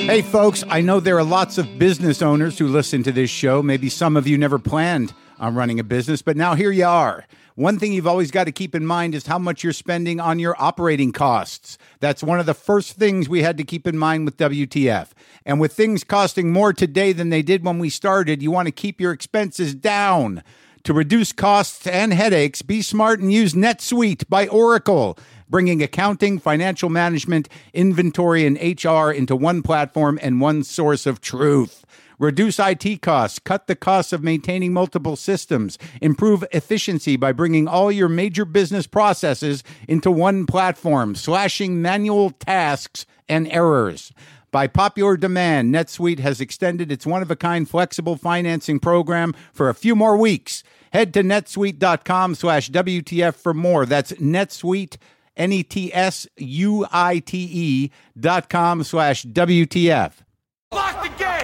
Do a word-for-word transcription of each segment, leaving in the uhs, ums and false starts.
Hey folks, I know there are lots of business owners who listen to this show. Maybe some of you never planned on running a business, but now here you are. One thing you've always got to keep in mind is how much you're spending on your operating costs. That's one of the first things we had to keep in mind with W T F. And with things costing more today than they did when we started, you want to keep your expenses down. To reduce costs and headaches, be smart and use NetSuite by Oracle, bringing accounting, financial management, inventory, and H R into one platform and one source of truth. Reduce I T costs, cut the costs of maintaining multiple systems, improve efficiency by bringing all your major business processes into one platform, slashing manual tasks and errors. By popular demand, NetSuite has extended its one-of-a-kind flexible financing program for a few more weeks. Head to netsuite.com slash WTF for more. That's NetSuite, N E T S U I T E dot com slash W T F. Lock the gate!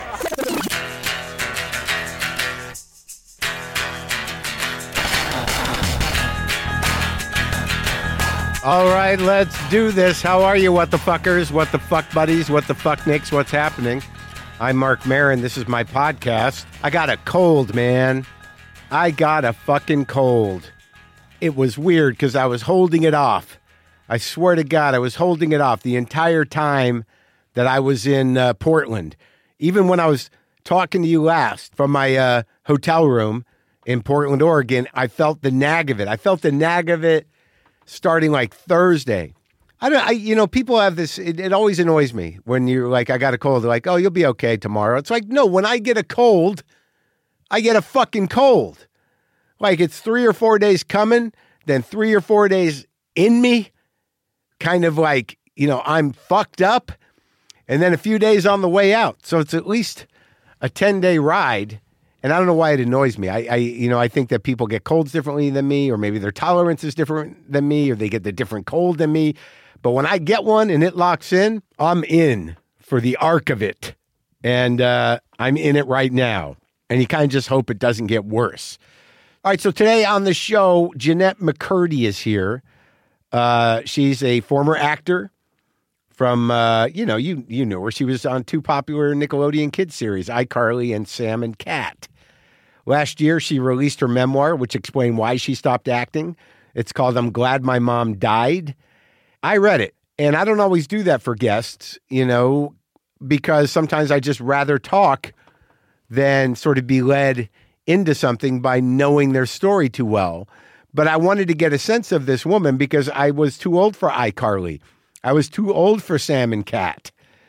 All right, let's do this. How are you, what the fuckers, what the fuck buddies, what the fuck nicks, what's happening? I'm Mark Maron. This is my podcast. I got a cold, man. I got a fucking cold. It was weird because I was holding it off. I swear to God, I was holding it off the entire time that I was in uh, Portland. Even when I was talking to you last from my uh, hotel room in Portland, Oregon, I felt the nag of it. I felt the nag of it starting like Thursday. I don't, I, you know, people have this, it, it always annoys me when you're like, I got a cold. They're like, oh, you'll be okay tomorrow. It's like, no, when I get a cold, I get a fucking cold. Like it's three or four days coming, then three or four days in me, kind of like, you know, I'm fucked up, and then a few days on the way out. So it's at least a ten-day ride, and I don't know why it annoys me. I, I, you know, I think that people get colds differently than me, or maybe their tolerance is different than me, or they get the different cold than me. But when I get one and it locks in, I'm in for the arc of it, and uh, I'm in it right now. And you kind of just hope it doesn't get worse. All right, so today on the show, Jennette McCurdy is here. Uh, she's a former actor from, uh, you know, you you know her. She was on two popular Nickelodeon kids series, iCarly and Sam and Cat. Last year, she released her memoir, which explained why she stopped acting. It's called I'm Glad My Mom Died. I read it, and I don't always do that for guests, you know, because sometimes I just rather talk than sort of be led into something by knowing their story too well. But I wanted to get a sense of this woman because I was too old for iCarly. I was too old for Sam and Cat.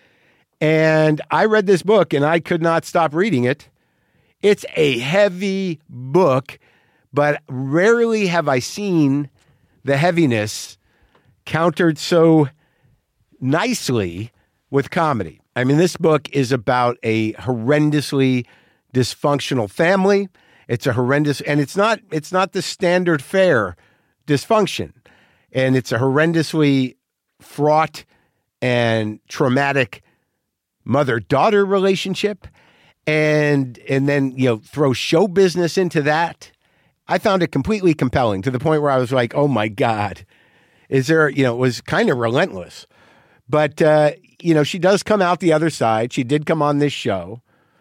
And I read this book and I could not stop reading it. It's a heavy book, but rarely have I seen the heaviness countered so nicely with comedy. I mean, this book is about a horrendously dysfunctional family. It's a horrendous, and it's not, it's not the standard fare dysfunction. And it's a horrendously fraught and traumatic mother-daughter relationship. And, and then, you know, throw show business into that. I found it completely compelling to the point where I was like, oh my God, is there, you know, it was kind of relentless. But, uh, you know, she does come out the other side. She did come on this show.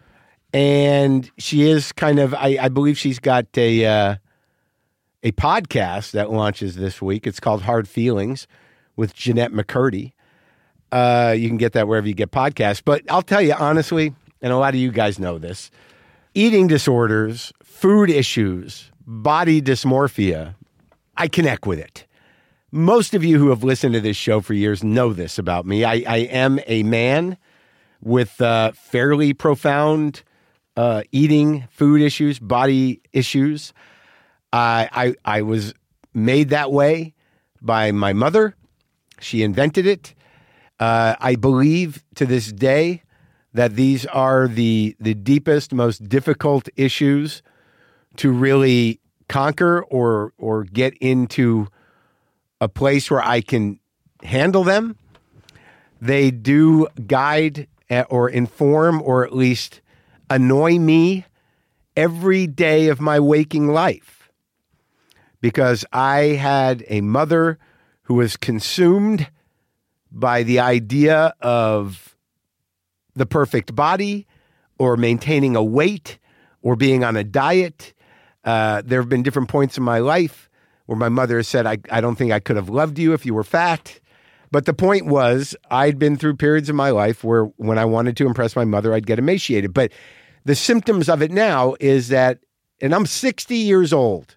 And she is kind of, I, I believe she's got a uh, a podcast that launches this week. It's called Hard Feelings with Jennette McCurdy. Uh, you can get that wherever you get podcasts. But I'll tell you honestly, and a lot of you guys know this, eating disorders, food issues, body dysmorphia, I connect with it. Most of you who have listened to this show for years know this about me. I, I am a man with uh, fairly profound Uh, eating, food issues, body issues. Uh, I I was made that way by my mother. She invented it. Uh, I believe to this day that these are the the deepest, most difficult issues to really conquer or or get into a place where I can handle them. They do guide or inform or at least annoy me every day of my waking life because I had a mother who was consumed by the idea of the perfect body or maintaining a weight or being on a diet. Uh, there have been different points in my life where my mother has said, I, I don't think I could have loved you if you were fat. But the point was, I'd been through periods in my life where when I wanted to impress my mother, I'd get emaciated. But the symptoms of it now is that, and I'm sixty years old,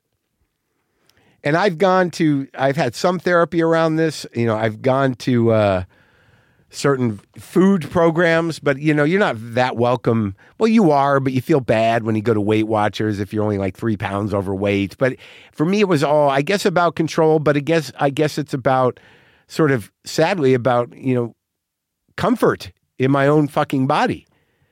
and I've gone to, I've had some therapy around this. You know, I've gone to uh, certain food programs, but, you know, you're not that welcome. Well, you are, but you feel bad when you go to Weight Watchers if you're only like three pounds overweight. But for me, it was all, I guess, about control, but I guess, I guess it's about sort of, sadly, about, you know, comfort in my own fucking body.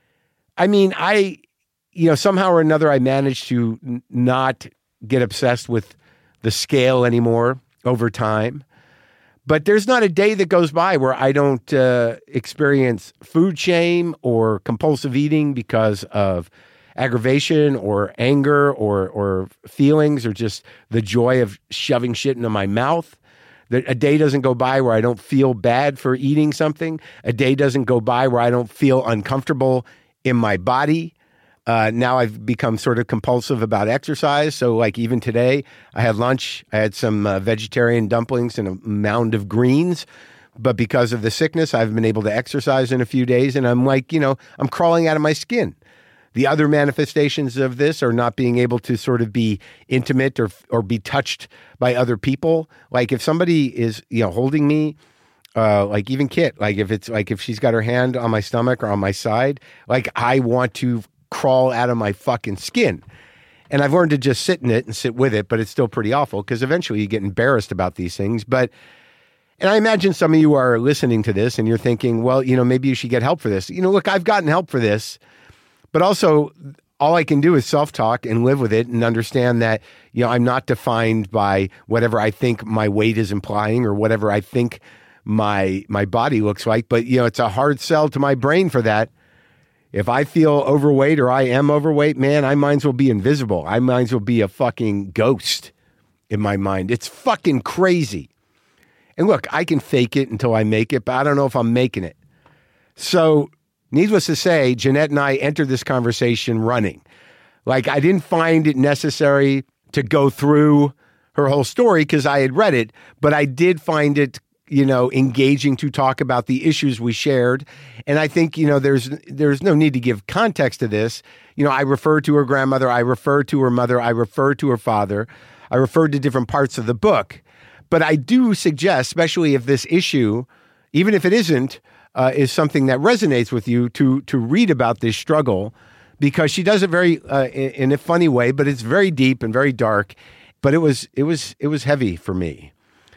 I mean, I, you know, somehow or another, I managed to n- not get obsessed with the scale anymore over time. But there's not a day that goes by where I don't uh, experience food shame or compulsive eating because of aggravation or anger or or feelings or just the joy of shoving shit into my mouth. A day doesn't go by where I don't feel bad for eating something. A day doesn't go by where I don't feel uncomfortable in my body. Uh, now I've become sort of compulsive about exercise. So like even today, I had lunch. I had some uh, vegetarian dumplings and a mound of greens. But because of the sickness, I've been able to exercise in a few days. And I'm like, you know, I'm crawling out of my skin. The other manifestations of this are not being able to sort of be intimate or or be touched by other people. Like if somebody is, you know, holding me, uh, like even Kit, like if it's like if she's got her hand on my stomach or on my side, like I want to crawl out of my fucking skin. And I've learned to just sit in it and sit with it, but it's still pretty awful because eventually you get embarrassed about these things. But, and I imagine some of you are listening to this and you're thinking, well, you know, maybe you should get help for this. You know, look, I've gotten help for this. But also, all I can do is self-talk and live with it and understand that, you know, I'm not defined by whatever I think my weight is implying or whatever I think my my body looks like. But, you know, it's a hard sell to my brain for that. If I feel overweight or I am overweight, man, I might as well be invisible. I might as well be a fucking ghost in my mind. It's fucking crazy. And look, I can fake it until I make it, but I don't know if I'm making it. So needless to say, Jeanette and I entered this conversation running. Like, I didn't find it necessary to go through her whole story because I had read it, but I did find it, you know, engaging to talk about the issues we shared. And I think, you know, there's there's no need to give context to this. You know, I refer to her grandmother, I refer to her mother, I refer to her father, I refer to different parts of the book. But I do suggest, especially if this issue, even if it isn't, Uh, is something that resonates with you to to read about this struggle, because she does it very uh, in, in a funny way, but it's very deep and very dark. But it was it was it was heavy for me.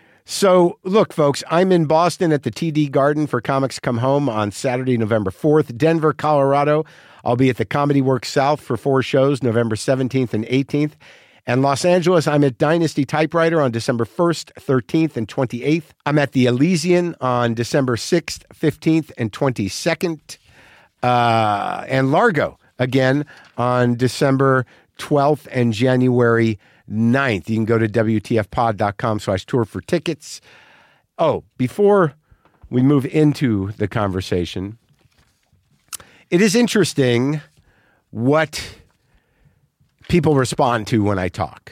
So look, folks, I'm in Boston at the T D Garden for Comics Come Home on Saturday, November fourth. Denver, Colorado, I'll be at the Comedy Works South for four shows, November seventeenth and eighteenth. And Los Angeles, I'm at Dynasty Typewriter on December first, thirteenth, and twenty-eighth. I'm at the Elysian on December sixth, fifteenth, and twenty-second. Uh, and Largo, again, on December twelfth and January ninth. You can go to W T F pod dot com slash tour for tickets. Oh, before we move into the conversation, it is interesting what people respond to when I talk.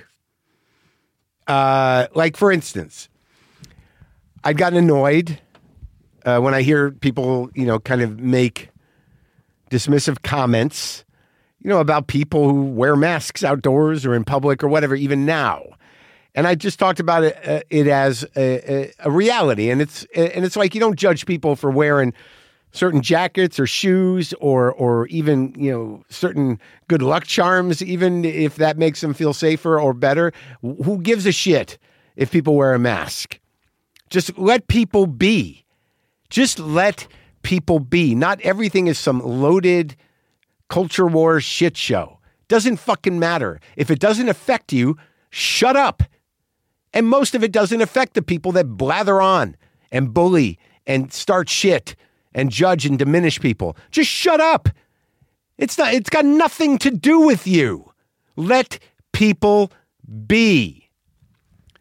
Uh, like, for instance, I've gotten annoyed uh, when I hear people, you know, kind of make dismissive comments, you know, about people who wear masks outdoors or in public or whatever, even now. And I just talked about it, uh, it as a, a, a reality. And it's and it's like you don't judge people for wearing certain jackets or shoes or or even, you know, certain good luck charms, even if that makes them feel safer or better. Who gives a shit if people wear a mask? Just let people be. Just let people be. Not everything is some loaded culture war shit show. Doesn't fucking matter. If it doesn't affect you, shut up. And most of it doesn't affect the people that blather on and bully and start shit and judge and diminish people. Just shut up. It's not, it's got nothing to do with you. Let people be.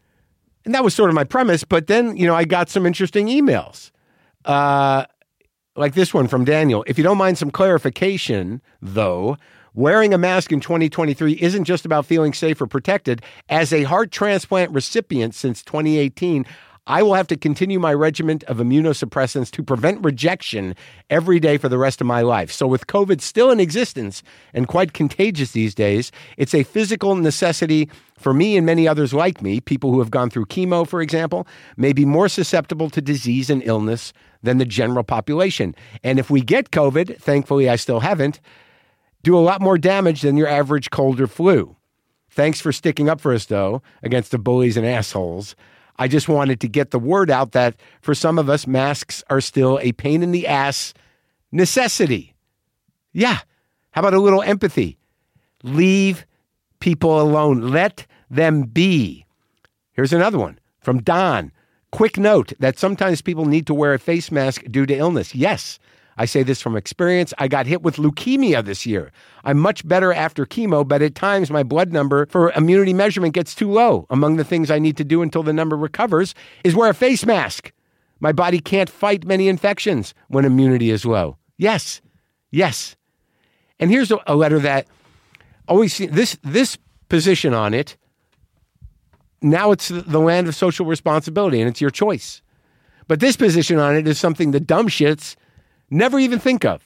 And that was sort of my premise, but then, you know, I got some interesting emails. Uh, like this one from Daniel. If you don't mind some clarification, though, wearing a mask in twenty twenty-three isn't just about feeling safe or protected. As a heart transplant recipient since twenty eighteen, I will have to continue my regimen of immunosuppressants to prevent rejection every day for the rest of my life. So with COVID still in existence and quite contagious these days, it's a physical necessity for me and many others like me, people who have gone through chemo, for example, may be more susceptible to disease and illness than the general population. And if we get COVID, thankfully I still haven't, do a lot more damage than your average cold or flu. Thanks for sticking up for us, though, against the bullies and assholes. I just wanted to get the word out that for some of us, masks are still a pain in the ass necessity. Yeah. How about a little empathy? Leave people alone. Let them be. Here's another one from Don. Quick note that sometimes people need to wear a face mask due to illness. Yes. I say this from experience. I got hit with leukemia this year. I'm much better after chemo, but at times my blood number for immunity measurement gets too low. Among the things I need to do until the number recovers is wear a face mask. My body can't fight many infections when immunity is low. Yes, yes. And here's a, a letter that always see, this this position on it. Now it's the land of social responsibility, and it's your choice. But this position on it is something the dumb shits never even think of.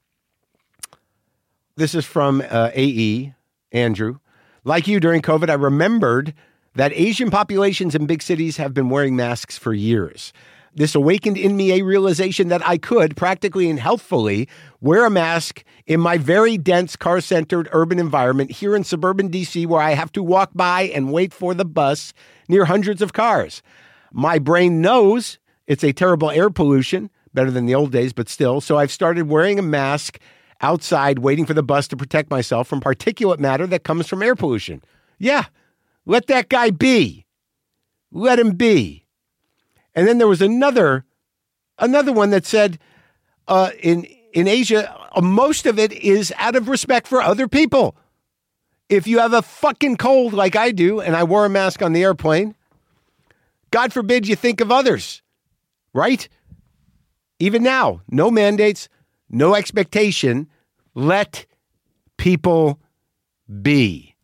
This is from uh, A E, Andrew. Like you during COVID, I remembered that Asian populations in big cities have been wearing masks for years. This awakened in me a realization that I could, practically and healthfully, wear a mask in my very dense, car-centered urban environment here in suburban D C, where I have to walk by and wait for the bus near hundreds of cars. My brain knows it's a terrible air pollution, better than the old days, but still. So I've started wearing a mask outside, waiting for the bus to protect myself from particulate matter that comes from air pollution. Yeah, let that guy be. Let him be. And then there was another, another one that said, uh, in in Asia, uh, most of it is out of respect for other people. If you have a fucking cold like I do, and I wore a mask on the airplane, God forbid you think of others, right? Even now, no mandates, no expectation. Let people be.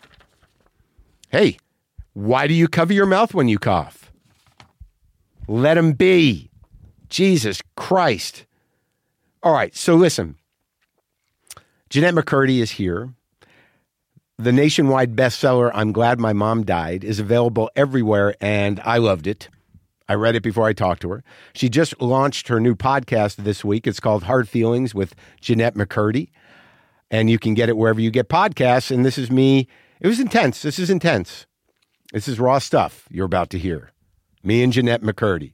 Hey, why do you cover your mouth when you cough? Let them be. Jesus Christ. All right, so listen. Jennette McCurdy is here. The nationwide bestseller, I'm Glad My Mom Died, is available everywhere, and I loved it. I read it before I talked to her. She just launched her new podcast this week. It's called Hard Feelings with Jennette McCurdy. And you can get it wherever you get podcasts. And this is me. It was intense. This is intense. This is raw stuff you're about to hear. Me and Jennette McCurdy.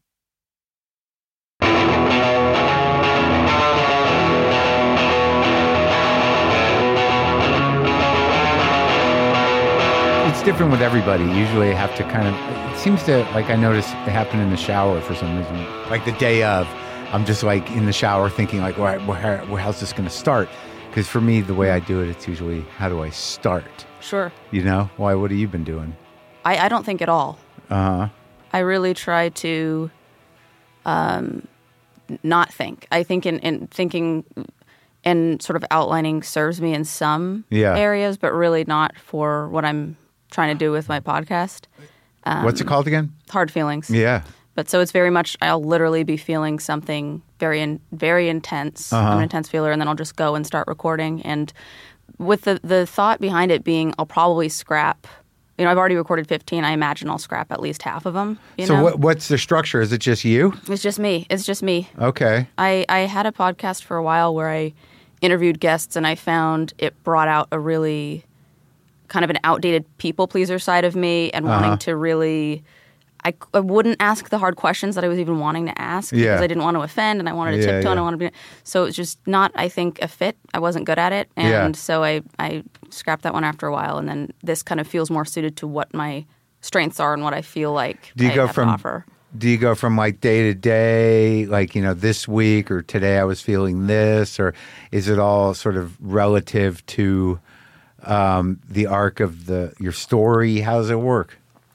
It's different with everybody. Usually I have to kind of, it seems to, like I notice it happen in the shower for some reason. Like the day of, I'm just like in the shower thinking like, where, where, where how's this going to start? Because for me, the way I do it, it's usually, how do I start? Sure. You know? Why, what have you been doing? I, I don't think at all. Uh-huh. I really try to um, not think. I think in, in thinking and sort of outlining serves me in some yeah. areas, but really not for what I'm trying to do with my podcast. Um, What's it called again? Hard Feelings. Yeah. But so it's very much, I'll literally be feeling something very, in, very intense. Uh-huh. I'm an intense feeler, and then I'll just go and start recording. And with the, the thought behind it being, I'll probably scrap. You know, I've already recorded fifteen. I imagine I'll scrap at least half of them. You so know? what, what's the structure? Is it just you? It's just me. It's just me. Okay. I, I had a podcast for a while where I interviewed guests, and I found it brought out a really kind of an outdated people pleaser side of me, and wanting uh-huh. to really, I, I wouldn't ask the hard questions that I was even wanting to ask yeah. because I didn't want to offend, and I wanted to yeah, tiptoe, yeah. and I wanted to be, so it was just not, I think, a fit. I wasn't good at it, and yeah. so I, I scrapped that one after a while, and then this kind of feels more suited to what my strengths are and what I feel like do you I go have from, to offer. Do you go from like day to day, like, you know, this week or today I was feeling this, or is it all sort of relative to um, the arc of the your story? How does it work?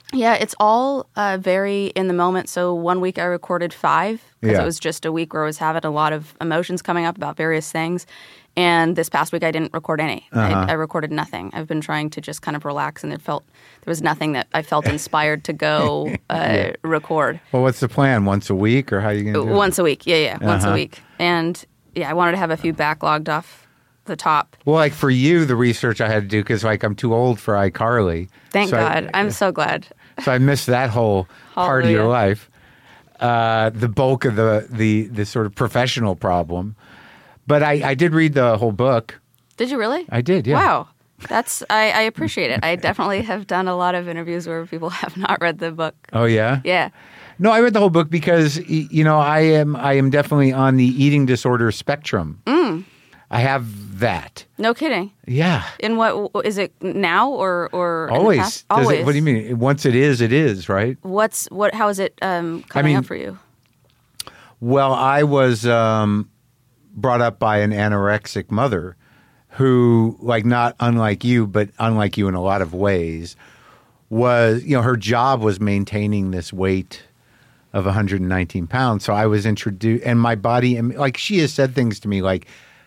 Yeah, it's all uh, very in the moment. So one week I recorded five because Yeah. it was just a week where I was having a lot of emotions coming up about various things. And this past week I didn't record any. Uh-huh. I, I recorded nothing. I've been trying to just kind of relax, and it felt there was nothing that I felt inspired to go uh, Yeah. record. Well, what's the plan? Once a week, or how are you going to do it? Once a week, yeah, yeah, once Uh-huh. a week. And yeah, I wanted to have a few backlogged off the top. Well, like for you, the research I had to do, because like I'm too old for iCarly. Thank So I- God. I'm so glad. So I missed that whole part of your Hallelujah. life, uh, the bulk of the, the the sort of professional problem. But I, I did read the whole book. Did you really? I did, yeah. Wow. That's I, I appreciate it. I definitely have done a lot of interviews where people have not read the book. Oh yeah, Yeah. No, I read the whole book because y- you know I am I am definitely on the eating disorder spectrum. Mm. I have that. No kidding. Yeah, In what is it now or or in the always. past? Does Always. It, what do you mean? Once it is, it is, right? What's what? How is it um, coming mean- up for you? Well, I was um, brought up by an anorexic mother who, like, not unlike you, but unlike you in a lot of ways, was, you know, her job was maintaining this weight of one hundred nineteen pounds. So I was introduced, and my body, and like, she has said things to me, like,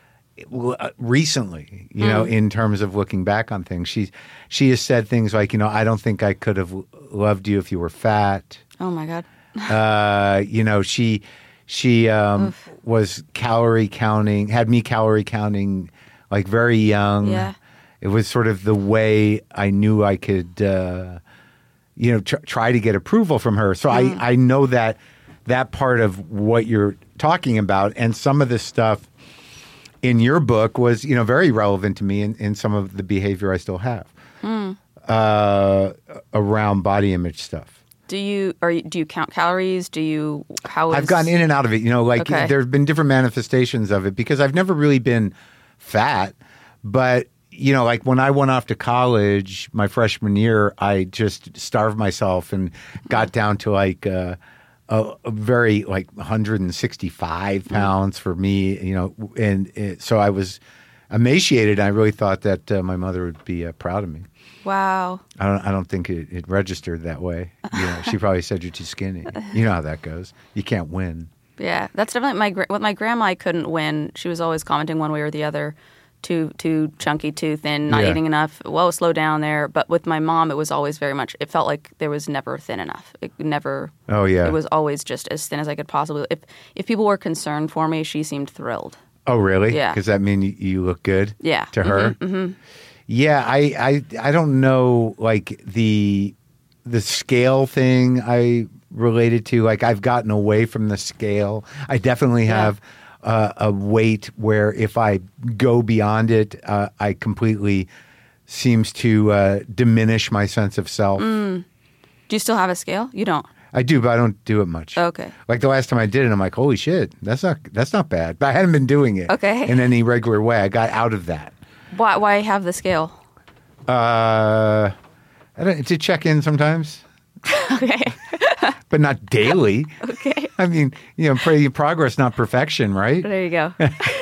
recently, you know, in terms of looking back on things. She, she has said things like, you know, I don't think I could have loved you if you were fat. Oh my God. Uh, you know, she she um, was calorie counting, had me calorie counting like very young. Yeah. It was sort of the way I knew I could, uh, you know, tr- try to get approval from her. So I, I know that that part of what you're talking about, and some of this stuff in your book was, you know, very relevant to me in, in some of the behavior I still have uh, around body image stuff. Do you are you, do you count calories? Do you how is I've gotten in and out of it. You know, like Okay. there have been different manifestations of it because I've never really been fat. But, you know, like when I went off to college my freshman year, I just starved myself and got down to like uh, a, a very like one hundred sixty-five pounds for me, you know. And it, so I was emaciated. And I really thought that uh, my mother would be uh, proud of me. Wow. I don't. I don't think it, it registered that way. You know, she probably said you're too skinny. You know how that goes. You can't win. Yeah, that's definitely my gra- with my grandma. I couldn't win. She was always commenting one way or the other. Too too chunky, too thin, not Yeah. eating enough. Whoa, slow down there. But with my mom, it was always very much. It felt like there was never thin enough. It never. Oh yeah. It was always just as thin as I could possibly. If if people were concerned for me, she seemed thrilled. Oh really? Yeah. Does that mean you, you look good? Yeah. To her. Mm-hmm. Yeah. I, I I don't know like the the scale thing I related to. Like I've gotten away from the scale. I definitely Yeah. have. Uh, a weight where if I go beyond it, uh, I completely seems to uh, diminish my sense of self. Do you still have a scale? You don't. I do, but I don't do it much. Okay. Like the last time I did it, I'm like, holy shit, that's not that's not bad. But I hadn't been doing it Okay. in any regular way. I got out of that. Why why have the scale? Uh, I don't, to check in sometimes, Okay. but not daily. Okay. I mean, you know, pray progress, not perfection, right? There you go.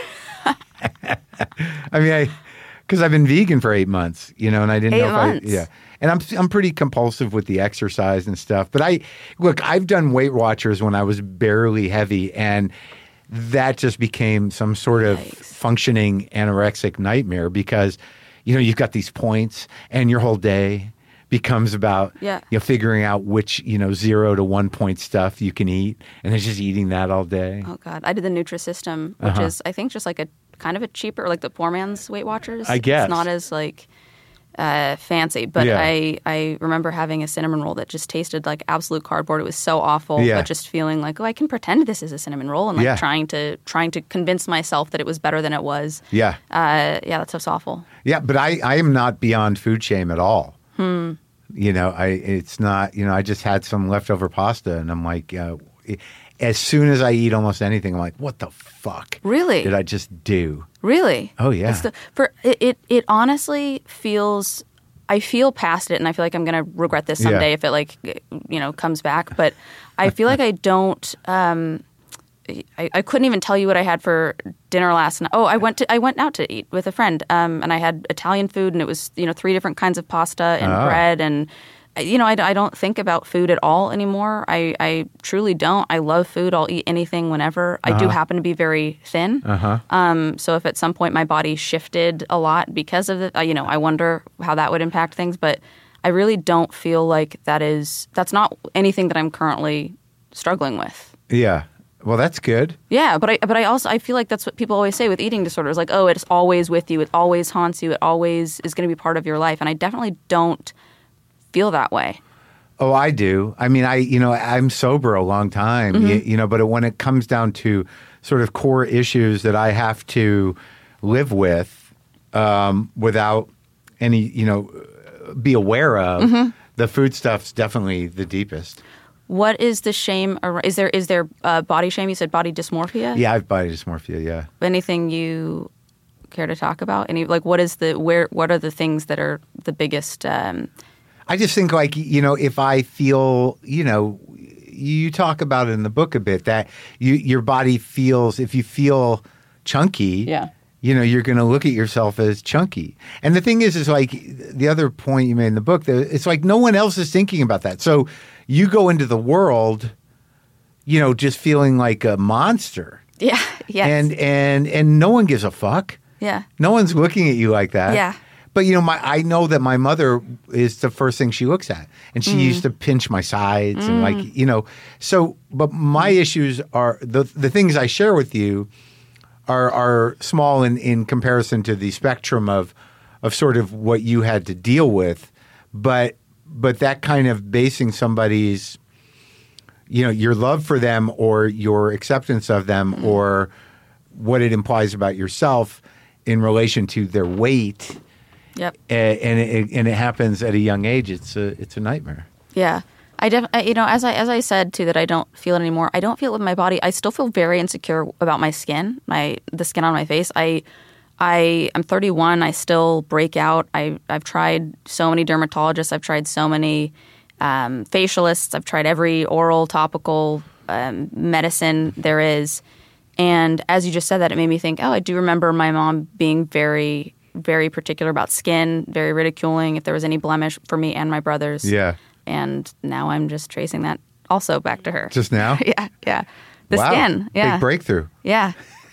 I mean, I because I've been vegan for eight months, you know, and I didn't Eight know if months. I, yeah. And I'm I'm pretty compulsive with the exercise and stuff. But I look, I've done Weight Watchers when I was barely heavy, and that just became some sort of Yikes. functioning anorexic nightmare because, you know, you've got these points, and your whole day becomes about Yeah. you know figuring out which you know zero to one point stuff you can eat, and it's just eating that all day. Oh God, I did the Nutrisystem, which Uh-huh. is I think just like a kind of a cheaper, like the poor man's Weight Watchers. I guess. It's not as like uh, fancy, but Yeah. I I remember having a cinnamon roll that just tasted like absolute cardboard. It was so awful, Yeah. but just feeling like, oh, I can pretend this is a cinnamon roll, and like Yeah. trying to trying to convince myself that it was better than it was. Yeah. Uh, yeah, that stuff's awful. Yeah, but I, I am not beyond food shame at all. Hmm. You know, I it's not. You know, I just had some leftover pasta, and I'm like, uh, as soon as I eat almost anything, I'm like, what the fuck? Really? Did I just do? Really? Oh, yeah. It's the, for it, it, it honestly feels. I feel past it, and I feel like I'm going to regret this someday Yeah. if it like you know comes back. But I feel like I don't. Um, I, I couldn't even tell you what I had for dinner last night. Oh, I went to I went out to eat with a friend, um, and I had Italian food, and it was you know three different kinds of pasta and Oh. bread, and you know, I, I don't think about food at all anymore. I, I truly don't. I love food. I'll eat anything whenever. I uh-huh. do happen to be very thin. Uh-huh. Um, so if at some point my body shifted a lot because of it, uh, you know, I wonder how that would impact things. But I really don't feel like that is, that's not anything that I'm currently struggling with. Yeah. Well, that's good. Yeah, but I but I also I feel like that's what people always say with eating disorders, like, oh, it's always with you, it always haunts you, it always is going to be part of your life, and I definitely don't feel that way. Oh, I do. I mean, I you know I'm sober a long time, mm-hmm. you, you know, but when it comes down to sort of core issues that I have to live with um, without any, you know, be aware of, mm-hmm. the food stuff's definitely the deepest. What is the shame? Is there is there uh, body shame? You said body dysmorphia? Yeah, I have body dysmorphia, yeah. Anything you care to talk about? Any like what is the where what are the things that are the biggest um... I just think like, you know, if I feel, you know, you talk about it in the book a bit that you your body feels if you feel chunky, yeah. you know, you're going to look at yourself as chunky. And the thing is, is like the other point you made in the book, that it's like no one else is thinking about that. So you go into the world, you know, just feeling like a monster. Yeah, yes. And, and, and no one gives a fuck. Yeah. No one's looking at you like that. Yeah. But, you know, my I know that my mother is the first thing she looks at. And she mm. used to pinch my sides mm. and like, you know. So, but my issues are, the the things I share with you are are small in, in comparison to the spectrum of of sort of what you had to deal with. But but that kind of basing somebody's, you know, your love for them or your acceptance of them mm. or what it implies about yourself in relation to their weight. Yep. And, and it and it happens at a young age. It's a it's a nightmare. Yeah. I def- you know, as I as I said too, that I don't feel it anymore. I don't feel it with my body. I still feel very insecure about my skin, my the skin on my face. I I am thirty-one. I still break out. I I've tried so many dermatologists. I've tried so many um, facialists. I've tried every oral, topical um, medicine there is. And as you just said that, it made me think, oh, I do remember my mom being very, very particular about skin, very ridiculing if there was any blemish for me and my brothers. Yeah. And now I'm just tracing that also back to her. Just now? yeah, yeah. The wow. skin, yeah. Big breakthrough. Yeah.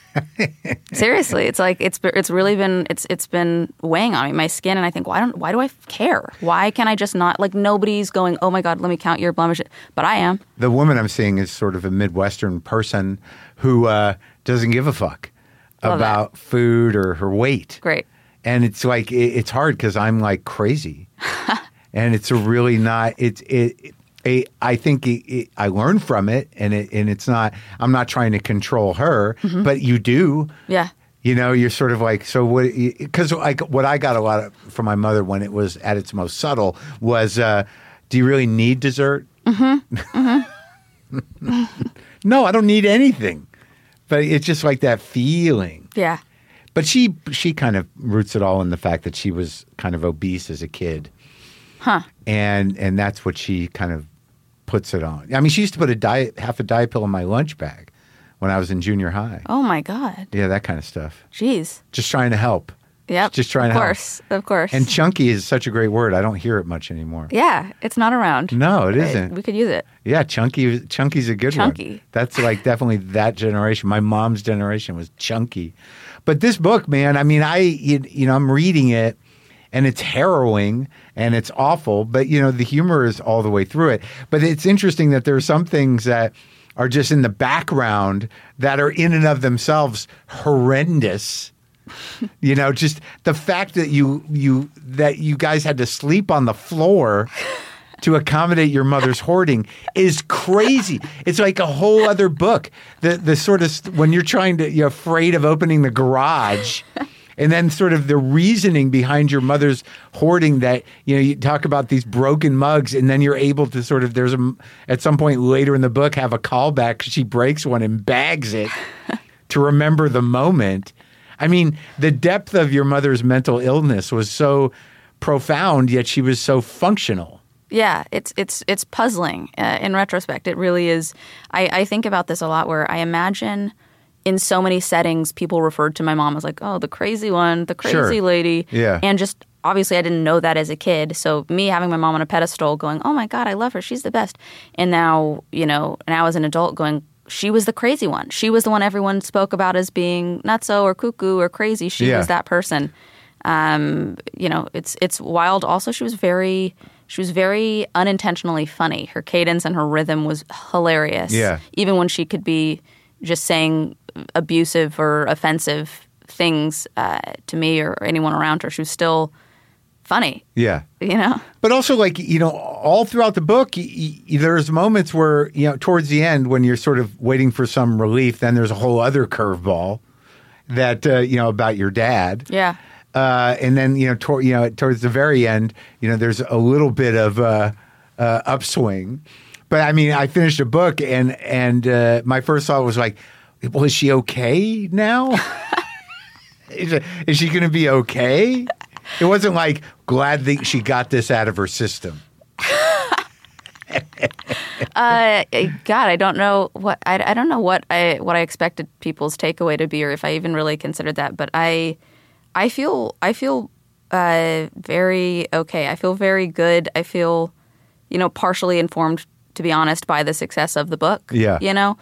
Seriously, it's like it's it's really been it's it's been weighing on me, my skin, and I think, why don't why do I care? Why can I just not like nobody's going, oh my God, let me count your blemishes, but I am. The woman I'm seeing is sort of a Midwestern person who uh, doesn't give a fuck Love about that. food or her weight. Great. And it's like it, it's hard because I'm like crazy, and it's a really not it's it. it A, I think it, it, I learned from it, and it, and it's not. I'm not trying to control her, mm-hmm. but you do. Yeah. You know, you're sort of like so. What? Because like what I got a lot of, from my mother when it was at its most subtle was, uh, do you really need dessert? Mm-hmm. Mm-hmm. No, I don't need anything. But it's just like that feeling. Yeah. But she she kind of roots it all in the fact that she was kind of obese as a kid. Huh. And and that's what she kind of puts it on. I mean, she used to put a diet, half a diet pill in my lunch bag when I was in junior high. Oh my God. Yeah, that kind of stuff. Jeez. Just trying to help. Yep. Just trying of to help. Of course. Of course. And chunky is such a great word. I don't hear it much anymore. Yeah. It's not around. No, it isn't. We could use it. Yeah, chunky. Chunky's a good chunky. one. That's like definitely that generation. My mom's generation was chunky. But this book, man, I mean, I, you, you know, I'm reading it. And it's harrowing and it's awful, but, you know, the humor is all the way through it. But it's interesting that there are some things that are just in the background that are in and of themselves horrendous. You know, just the fact that you you that you guys had to sleep on the floor to accommodate your mother's hoarding is crazy. It's like a whole other book. The the sort of when you're trying to you're afraid of opening the garage. And then sort of the reasoning behind your mother's hoarding that, you know, you talk about these broken mugs and then you're able to sort of, there's a, at some point later in the book, have a callback. She breaks one and bags it to remember the moment. I mean, the depth of your mother's mental illness was so profound, yet she was so functional. Yeah, it's it's it's puzzling uh, in retrospect. It really is. I, I think about this a lot where I imagine in so many settings, people referred to my mom as like, oh, the crazy one, the crazy sure. lady. Yeah. And just obviously I didn't know that as a kid. So me having my mom on a pedestal going, oh my God, I love her. She's the best. And now, you know, now as an adult going, she was the crazy one. She was the one everyone spoke about as being nutso or cuckoo or crazy. She Yeah. was that person. Um, you know, it's it's wild. Also, she was very she was very unintentionally funny. Her cadence and her rhythm was hilarious. Yeah. Even when she could be just saying abusive or offensive things uh, to me or anyone around her, she was still funny. Yeah. You know? But also, like, you know, all throughout the book, y- y- there's moments where, you know, towards the end, when you're sort of waiting for some relief, then there's a whole other curveball that, uh, you know, about your dad. Yeah. Uh, and then, you know, tor- you know, towards the very end, you know, there's a little bit of uh, uh, upswing. But I mean, I finished a book, and and uh, my first thought was like, well, is she okay now? is, is she going to be okay? It wasn't like, glad that she got this out of her system. Uh, God, I don't know what I, I don't know what I what I expected people's takeaway to be, or if I even really considered that. But I I feel I feel uh, very okay. I feel very good. I feel, you know, partially informed, to be honest, by the success of the book. Yeah. You know,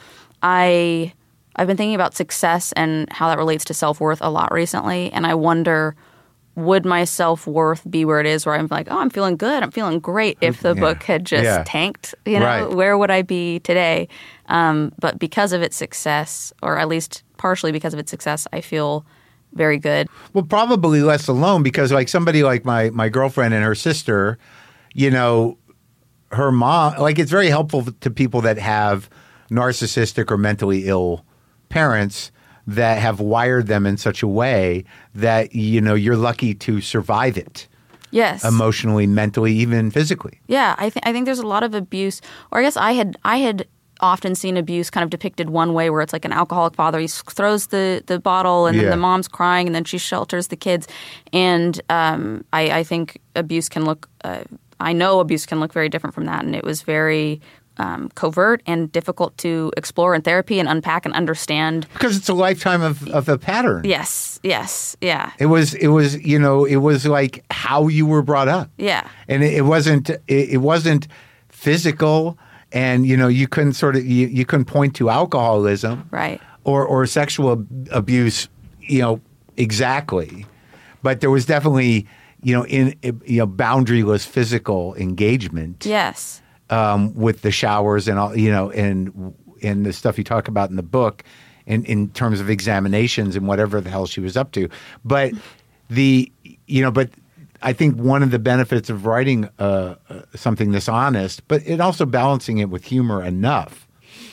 I I've been thinking about success and how that relates to self-worth a lot recently, and I wonder, would my self-worth be where it is, where I'm like, oh, I'm feeling good, I'm feeling great, if the Yeah. book had just Yeah. tanked, you know, Right. where would I be today? Um, but because of its success, or at least partially because of its success, I feel very good. Well, probably less alone, because like somebody like my my girlfriend and her sister, you know, her mom, like it's very helpful to people that have narcissistic or mentally ill parents that have wired them in such a way that, you know, you're lucky to survive it Yes. emotionally, mentally, even physically. Yeah, I think I think there's a lot of abuse, or I guess I had I had often seen abuse kind of depicted one way, where it's like an alcoholic father. He s- throws the, the bottle, and Yeah. then the mom's crying, and then she shelters the kids. And um, I, I think abuse can look. Uh, I know abuse can look very different from that, and it was very um, covert and difficult to explore in therapy and unpack and understand. Because it's a lifetime of, of a pattern. Yes, yes, yeah, It was, it was, you know, it was like how you were brought up. yeah. And it, it wasn't, it, it wasn't physical, and, you know, you couldn't sort of, you, you couldn't point to alcoholism. Right. Or, or sexual ab- abuse, you know, exactly. But there was definitely, you know, in, you know, boundaryless physical engagement. Yes. Um, with the showers and all, you know, and and the stuff you talk about in the book, in in terms of examinations and whatever the hell she was up to. But the, you know, but I think one of the benefits of writing uh, uh, something this honest, but it also balancing it with humor enough,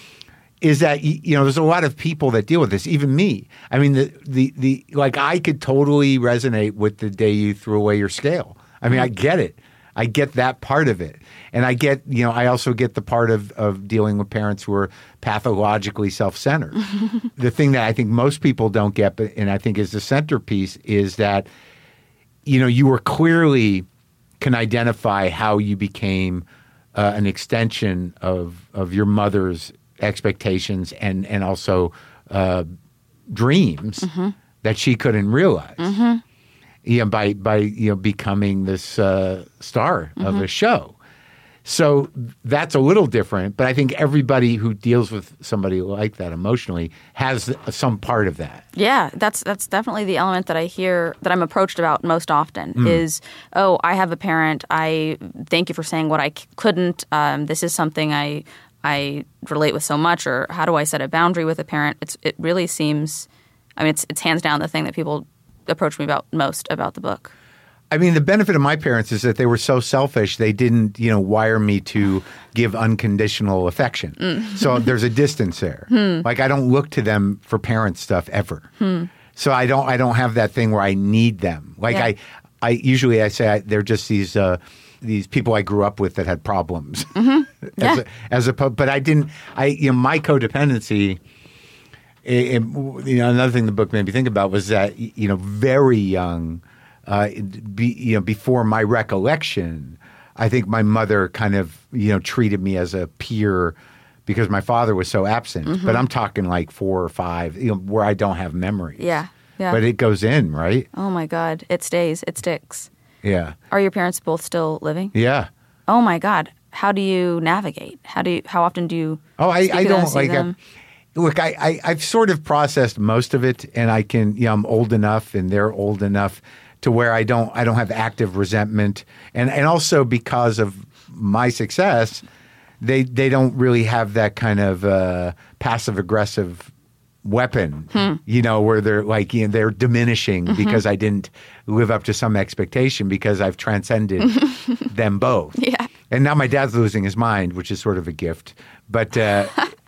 is that y- you know there's a lot of people that deal with this, even me. I mean, the the the like I could totally resonate with the day you threw away your scale. I mean, I get it. I get that part of it. And I get, you know, I also get the part of, of dealing with parents who are pathologically self-centered. The thing that I think most people don't get, but and I think is the centerpiece, is that, you know, you were clearly can identify how you became uh, an extension of of your mother's expectations and, and also uh, dreams mm-hmm. that she couldn't realize. Mm-hmm. You know, by by you know becoming this uh, star mm-hmm. of a show. So that's a little different, but I think everybody who deals with somebody like that emotionally has some part of that. Yeah, that's that's definitely the element that I hear that I'm approached about most often mm. is, oh, I have a parent. I thank you for saying what I c- couldn't. Um, this is something I I relate with so much. Or how do I set a boundary with a parent? It's it really seems. I mean, it's it's hands down the thing that people approach me about most about the book. I mean, the benefit of my parents is that they were so selfish, they didn't, you know, wire me to give unconditional affection. Mm. So there's a distance there. Hmm. Like I don't look to them for parent stuff ever. Hmm. So I don't I don't have that thing where I need them. Like yeah. I I usually I say I, they're just these uh, these people I grew up with that had problems. Mm-hmm. Yeah. as a, as a but I didn't I you know my codependency. It, it, you know, another thing the book made me think about was that, you know, very young, uh, be, you know, before my recollection, I think my mother kind of, you know, treated me as a peer because my father was so absent. Mm-hmm. But I'm talking like four or five, you know, where I don't have memories. Yeah, yeah. But it goes in, right? Oh my God, it stays, it sticks. Yeah. Are your parents both still living? Yeah. Oh my God. How do you navigate? How do you, how often do you Oh, I, speak I to them, don't see like. them? I, look, I, I I've sort of processed most of it, and I can. You know, I'm old enough, and they're old enough to where I don't I don't have active resentment, and and also because of my success, they they don't really have that kind of uh, passive aggressive weapon, Hmm. you know, where they're like, you know, they're diminishing Mm-hmm. because I didn't live up to some expectation because I've transcended them both. Yeah. And now my dad's losing his mind, which is sort of a gift. But uh,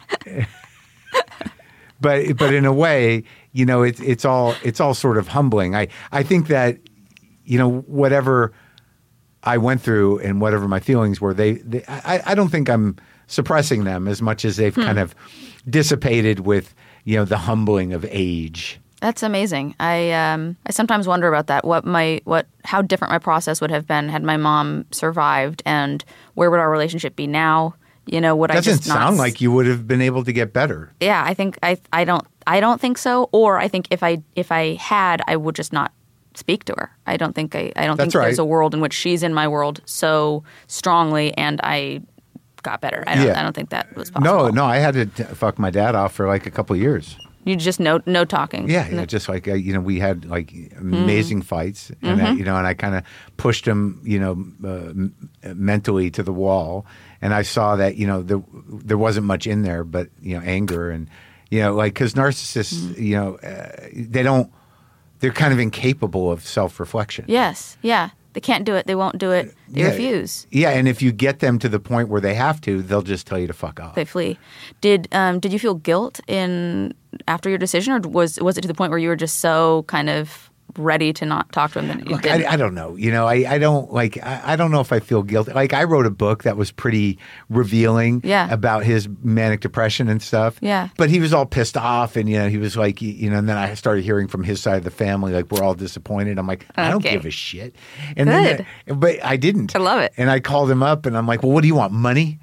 but but in a way, you know, it's it's all it's all sort of humbling. I I think that, you know, whatever I went through and whatever my feelings were, they, they I, I don't think I'm suppressing them as much as they've kind of dissipated with, you know, the humbling of age. That's amazing. I um, I sometimes wonder about that. What my what how different my process would have been had my mom survived, and where would our relationship be now? You know, would I Doesn't just not sound s- like you would have been able to get better. Yeah, I think I I don't I don't think so. Or I think if I if I had, I would just not speak to her. I don't think I I don't That's think there's right. a world in which she's in my world so strongly, and I got better. I don't Yeah. I don't think that was possible. No, no, I had to t- fuck my dad off for like a couple of years. You just no no talking. Yeah, No- yeah, just like uh, you know, we had like amazing fights, and Mm-hmm. I, you know, and I kind of pushed him, you know, uh, m- mentally to the wall, and I saw that you know there there wasn't much in there, but you know, anger and you know, like because narcissists, Mm-hmm. you know, uh, they don't, they're kind of incapable of self reflection. Yes. Yeah. They can't do it. They won't do it. They Yeah. refuse. Yeah, and if you get them to the point where they have to, they'll just tell you to fuck off. They flee. Did um, did you feel guilt in after your decision, or was was it to the point where you were just so kind of ready to not talk to him that you Look, didn't? I, I don't know. You know, I, I don't like. I, I don't know if I feel guilty. Like I wrote a book that was pretty revealing, Yeah. about his manic depression and stuff. Yeah. But he was all pissed off, and you know, he was like, you know, and then I started hearing from his side of the family, like we're all disappointed. I'm like, I don't Okay. give a shit. And Good. then, but I didn't. I love it. And I called him up, and I'm like, well, what do you want, money?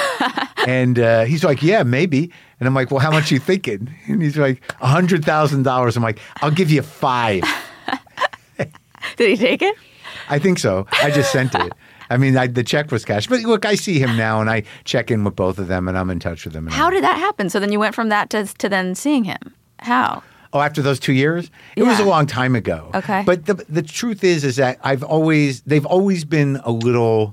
And uh, he's like, yeah, maybe. And I'm like, well, how much you thinking? And he's like, a hundred thousand dollars. I'm like, I'll give you five. Did he take it? I think so. I just sent it. I mean, I, the check was cashed. But look, I see him now, and I check in with both of them, and I'm in touch with them. And How I'm- did that happen? So then you went from that to to then seeing him. How? Oh, after those two years, it was a Yeah. long time ago. Okay. But the the truth is, is that I've always they've always been a little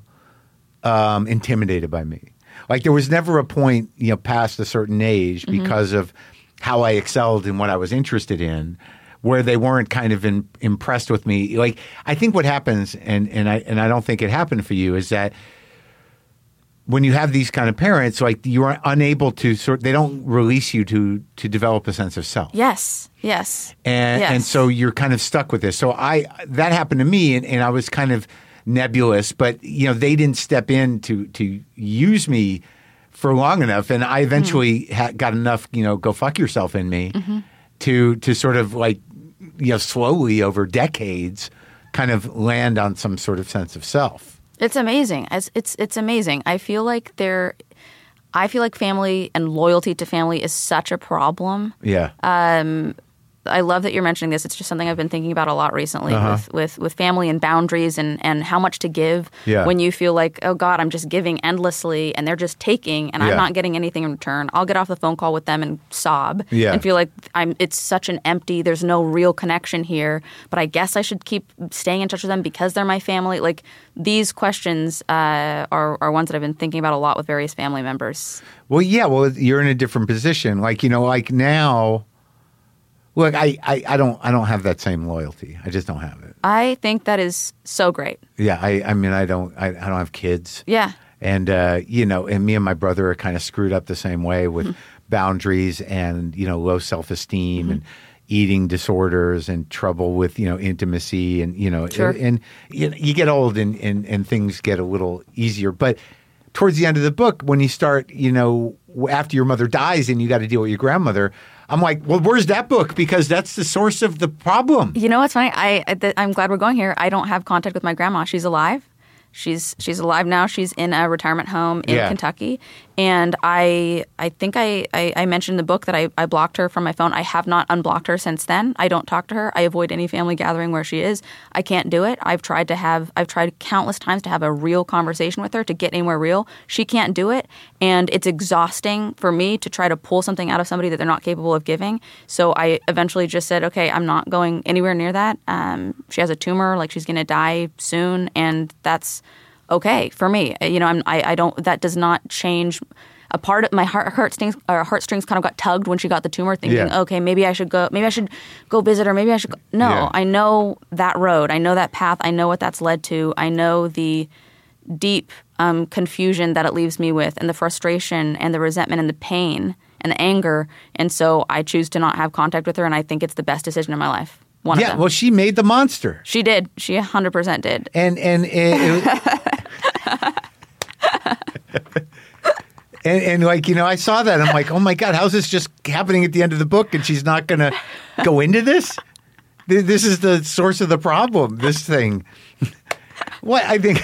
um, intimidated by me. Like there was never a point, you know, past a certain age Mm-hmm. because of how I excelled in what I was interested in, where they weren't kind of in, impressed with me. Like I think what happens, and and I and I don't think it happened for you, is that when you have these kind of parents, like you are unable to sort, they don't release you to to develop a sense of self. Yes. Yes. And yes. and so you're kind of stuck with this. So I that happened to me, and, and I was kind of nebulous. But you know, they didn't step in to to use me for long enough, and I eventually Hmm. ha- got enough, you know, go fuck yourself in me Mm-hmm. to to sort of like, you know, slowly over decades, kind of land on some sort of sense of self. It's amazing. It's, it's it's amazing. I feel like there. I feel like family and loyalty to family is such a problem. Yeah. I love that you're mentioning this. It's just something I've been thinking about a lot recently Uh-huh. with, with, with family and boundaries and, and how much to give Yeah. when you feel like, oh God, I'm just giving endlessly and they're just taking and Yeah. I'm not getting anything in return. I'll get off the phone call with them and sob Yeah. and feel like I'm. It's such an empty, there's no real connection here, but I guess I should keep staying in touch with them because they're my family. Like these questions uh, are, are ones that I've been thinking about a lot with various family members. Well, yeah. Well, you're in a different position. Like, you know, like now, look, I, I, I don't I don't have that same loyalty. I just don't have it. I think that is so great. Yeah. I, I mean, I don't I, I don't have kids. Yeah. And uh, you know, and me and my brother are kind of screwed up the same way with Mm-hmm. boundaries and you know low self esteem and eating disorders and trouble with you know intimacy and you know Sure. and, and you, know, you get old and, and and things get a little easier. But towards the end of the book, when you start, you know, after your mother dies and you got to deal with your grandmother, I'm like, well, where's that book? Because that's the source of the problem. You know what's funny? I, I th- I'm glad we're going here. I don't have contact with my grandma. She's alive. She's she's alive now. She's in a retirement home in Yeah. Kentucky, And I I think I, I, I mentioned in the book that I, I blocked her from my phone. I have not unblocked her since then. I don't talk to her. I avoid any family gathering where she is. I can't do it. I've tried to have I've tried countless times to have a real conversation with her, to get anywhere real. She can't do it. And it's exhausting for me to try to pull something out of somebody that they're not capable of giving. So I eventually just said, okay, I'm not going anywhere near that. Um, she has a tumor, like she's going to die soon, and that's okay for me. You know, I'm, I, I don't, that does not change. A part of my heart, heartstrings, or heartstrings kind of got tugged when she got the tumor, thinking, Yeah. okay, maybe I should go, maybe I should go visit her. Maybe I should go. No, Yeah. I know that road. I know that path. I know what that's led to. I know the deep um, confusion that it leaves me with, and the frustration and the resentment and the pain and the anger. And so I choose to not have contact with her. And I think it's the best decision in my life. One of Yeah, them. well, she made the monster. She did. She one hundred percent did. And and and, and and like, you know, I saw that. I'm like, oh my God, how's this just happening at the end of the book? And she's not going to go into this? Th- This is the source of the problem, this thing. What? I think,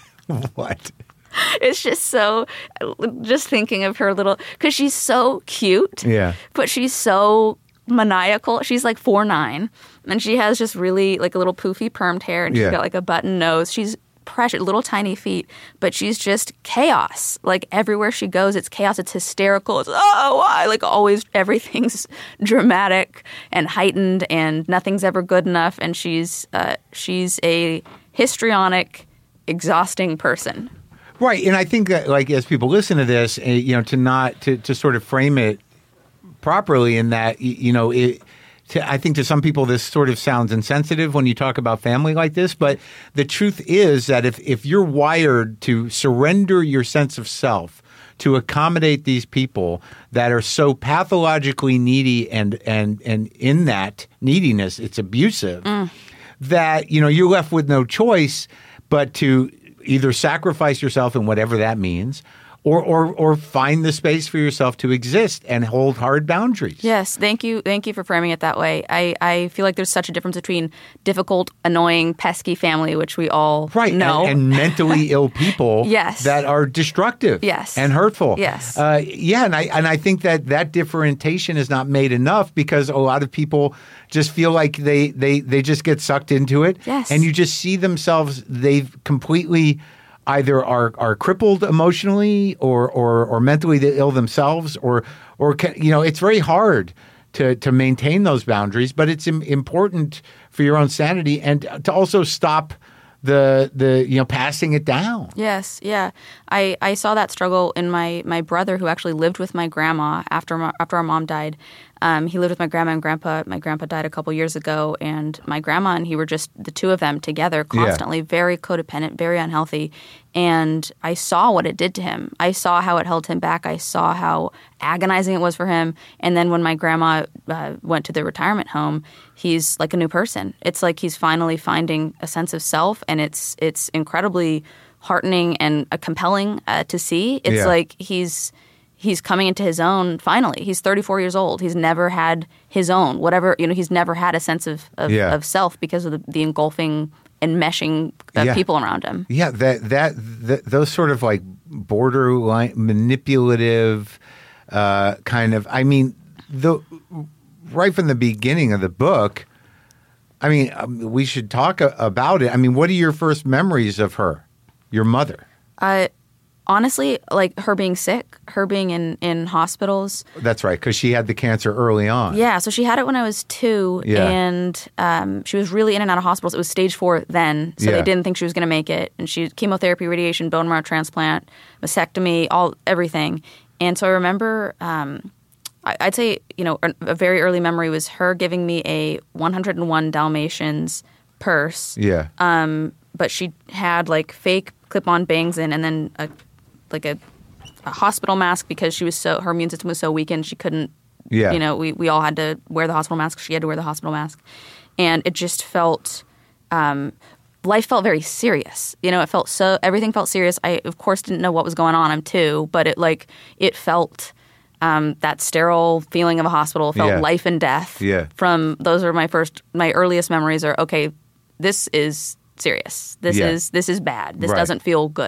what? It's just so, just thinking of her little, because she's so cute. Yeah. But she's so maniacal. She's like four nine, and she has just really like a little poofy permed hair, and she's Yeah. got like a button nose. She's precious, little tiny feet, but she's just chaos. Like everywhere she goes, it's chaos. It's hysterical. It's oh, why? Like always, everything's dramatic and heightened, and nothing's ever good enough. And she's uh, she's a histrionic, exhausting person. Right. And I think that, like, as people listen to this, uh, you know, to not, to, to sort of frame it properly in that, y- you know, it, to, I think to some people this sort of sounds insensitive when you talk about family like this. But the truth is that if, if you're wired to surrender your sense of self to accommodate these people that are so pathologically needy, and, and, and in that neediness, it's abusive, mm. that, you know, you're left with no choice but to either sacrifice yourself in whatever that means, or, or or find the space for yourself to exist and hold hard boundaries. Yes, thank you. Thank you for framing it that way. I, I feel like there's such a difference between difficult, annoying, pesky family, which we all Right, know. and, and mentally ill people Yes. that are destructive Yes. and hurtful. Yes. Uh, yeah, and I, and I think that that differentiation is not made enough because a lot of people just feel like they, they, they just get sucked into it. Yes. And you just see themselves, they've completely either are are crippled emotionally or or or mentally ill themselves, or or can, you know, it's very hard to to maintain those boundaries, but it's im- important for your own sanity and to also stop the the you know passing it down. Yes, yeah. I, I saw that struggle in my, my brother, who actually lived with my grandma after my, after our mom died. Um, he lived with my grandma and grandpa. My grandpa died a couple years ago, and my grandma and he were just the two of them together constantly, yeah. very codependent, very unhealthy. And I saw what it did to him. I saw how it held him back. I saw how agonizing it was for him. And then when my grandma uh, went to the retirement home, he's like a new person. It's like he's finally finding a sense of self, and it's it's incredibly heartening and uh, compelling uh, to see. It's Yeah. like he's he's coming into his own finally. He's thirty-four years old. He's never had his own, whatever, you know, he's never had a sense of, of, Yeah. of self because of the, the engulfing and meshing of Yeah. people around him. Yeah, that that, that those sort of like borderline manipulative uh, kind of. I mean, the right from the beginning of the book. I mean, um, we should talk a, about it. I mean, what are your first memories of her, your mother? Uh, honestly, like her being sick, her being in, in hospitals. That's right, because she had the cancer early on. Yeah, so she had it when I was two, Yeah. and um, she was really in and out of hospitals. It was stage four then, so Yeah. they didn't think she was going to make it. And she chemotherapy, radiation, bone marrow transplant, mastectomy, all everything. And so I remember, um, I, I'd say, you know, a, a very early memory was her giving me a one oh one Dalmatians purse. Yeah. Um, but she had like fake clip-on bangs in, and then a like a, a hospital mask because she was so her immune system was so weakened she couldn't. Yeah. You know, we we all had to wear the hospital mask. She had to wear the hospital mask, and it just felt. Um, life felt very serious. You know, it felt so everything felt serious. I of course didn't know what was going on. I'm two, but it like it felt. Um, that sterile feeling of a hospital felt Yeah. life and death. Yeah. From those are my first, my earliest memories are okay. This is serious. This Yeah. is this is bad. This Right. doesn't feel good.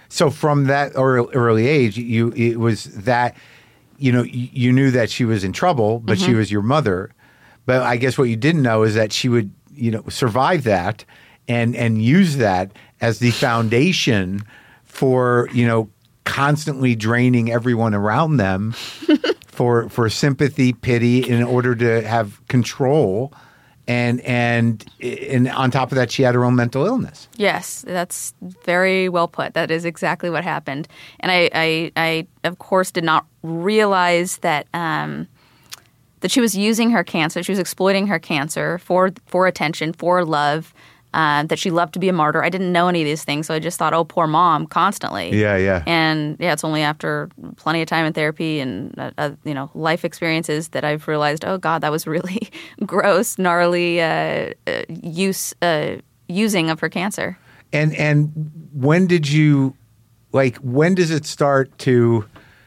So from that early, early age, you it was that, you know, you, you knew that she was in trouble, but Mm-hmm. she was your mother. But I guess what you didn't know is that she would, you know, survive that and and use that as the foundation for, you know, constantly draining everyone around them for for sympathy, pity, in order to have control. And and and on top of that, she had her own mental illness. Yes, that's very well put. That is exactly what happened. And I, I, I of course, did not realize that um, that she was using her cancer. She was exploiting her cancer for for attention, for love. Uh, that she loved to be a martyr. I didn't know any of these things, so I just thought, "Oh, poor mom," constantly. Yeah, yeah. And yeah, it's only after plenty of time in therapy and uh, uh, you know life experiences that I've realized, oh God, that was really gross, gnarly uh, uh, use uh, using of her cancer. And and when did you, like, when does it start to,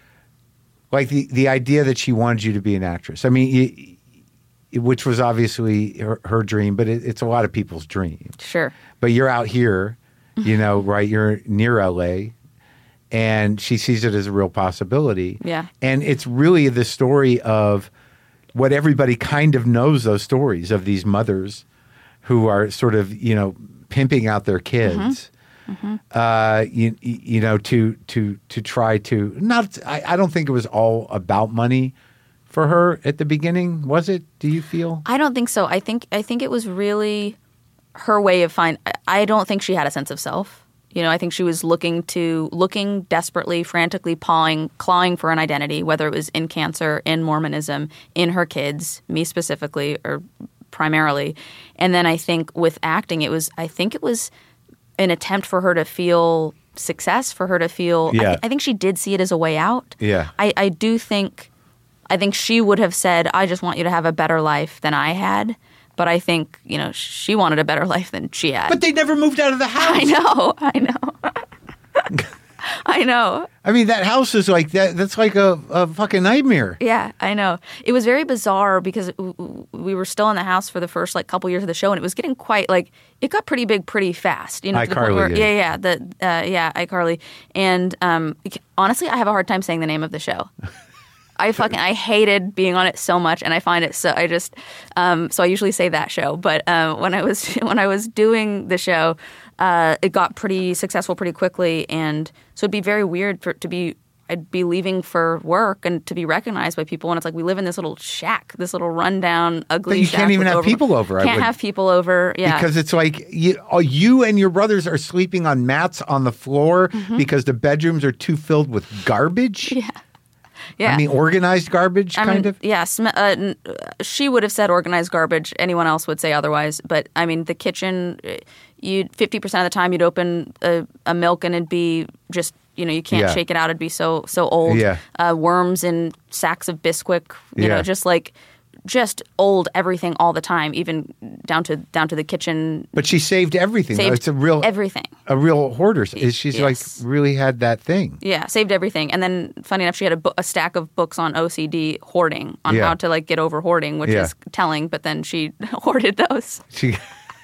like, the, the idea that she wanted you to be an actress? I mean, you, which was obviously her, her dream, but it, it's a lot of people's dream. Sure. But you're out here, you know, right? You're near L A, and she sees it as a real possibility. Yeah. And it's really the story of what everybody kind of knows, those stories of these mothers who are sort of, you know, pimping out their kids. Mm-hmm. Uh, you, you know, to to to try to not. I, I don't think it was all about money for her at the beginning, was it? Do you feel? I don't think so. I think I think it was really her way of find. I don't think she had a sense of self. You know, I think she was looking to looking desperately, frantically pawing, clawing for an identity, whether it was in cancer, in Mormonism, in her kids, me specifically, or primarily. And then I think with acting, it was. I think it was an attempt for her to feel success, for her to feel. Yeah. I, th- I think she did see it as a way out. Yeah. I, I do think. I think she would have said, I just want you to have a better life than I had. But I think, you know, she wanted a better life than she had. But they never moved out of the house. I know. I know. I know. I mean, that house is like that. That's like a, a fucking nightmare. Yeah, I know. It was very bizarre because we were still in the house for the first like couple years of the show, and it was getting quite like it got pretty big pretty fast. You know, to the point iCarly where, did. yeah, yeah, the uh, yeah, iCarly. And um, honestly, I have a hard time saying the name of the show. I fucking I hated being on it so much, and I find it so I just um, so I usually say that show. But uh, when I was when I was doing the show, uh, it got pretty successful pretty quickly, and so it'd be very weird for to be I'd be leaving for work and to be recognized by people, and it's like we live in this little shack, this little rundown, ugly. But you shack can't even with have over, people over. I Can't would- have people over. Yeah, Because it's like you, oh, you and your brothers are sleeping on mats on the floor because the bedrooms are too filled with garbage. yeah. Yeah. I mean, organized garbage, I kind mean, of. yeah, sm- uh, n- uh, she would have said organized garbage. Anyone else would say otherwise. But I mean, the kitchen, you fifty percent of the time you'd open a, a milk and it'd be just you know you can't Yeah. shake it out. It'd be so so old. Yeah. Uh, worms in sacks of Bisquick. You Yeah. know, just like just old everything all the time, even down to down to the kitchen. But she saved everything. though. Saved It's a real everything. a real hoarder. Is she's Yes. like really had that thing. Yeah, saved everything. And then, funny enough, she had a, bo- a stack of books on O C D hoarding, on Yeah. how to like get over hoarding, which Yeah. is telling. But then she hoarded those. She.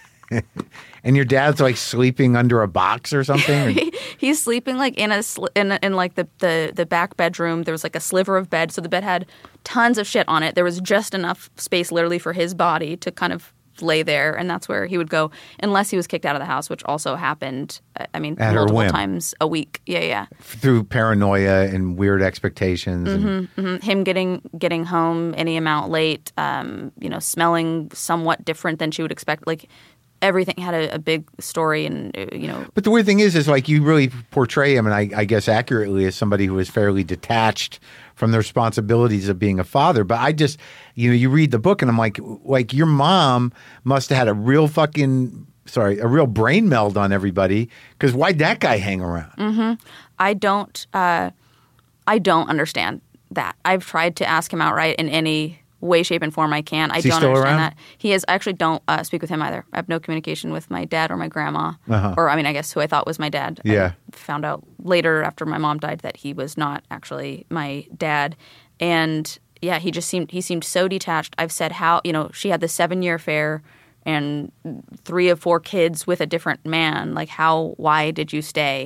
And your dad's like sleeping under a box or something. Or- He- He's sleeping like in a sli- in, a- in like the, the the back bedroom. There was like a sliver of bed, so the bed had tons of shit on it. There was just enough space, literally, for his body to kind of lay there, and that's where he would go, unless he was kicked out of the house, which also happened. uh, I mean, At her multiple whim. times a week. Yeah, yeah. through paranoia and weird expectations. And, Mhm. Him getting getting home any amount late, um, you know, smelling somewhat different than she would expect. Like everything had a, a big story, and uh, you know, But the weird thing is, is like you really portray him, and I, I guess accurately, as somebody who is fairly detached from the responsibilities of being a father. But I just, you know, you read the book, and I'm like, like your mom must have had a real fucking, sorry, a real brain meld on everybody. Because why'd that guy hang around? I don't, uh, I don't understand that. I've tried to ask him outright in any way, shape, and form I can. I Is he don't still understand around? that. He is. I actually don't uh, speak with him either. I have no communication with my dad or my grandma, Uh-huh. or I mean, I guess who I thought was my dad. Yeah. I found out later after my mom died that he was not actually my dad, and yeah, he just seemed he seemed so detached. I've said how you know she had the seven year affair and three of four kids with a different man. Like how? Why did you stay?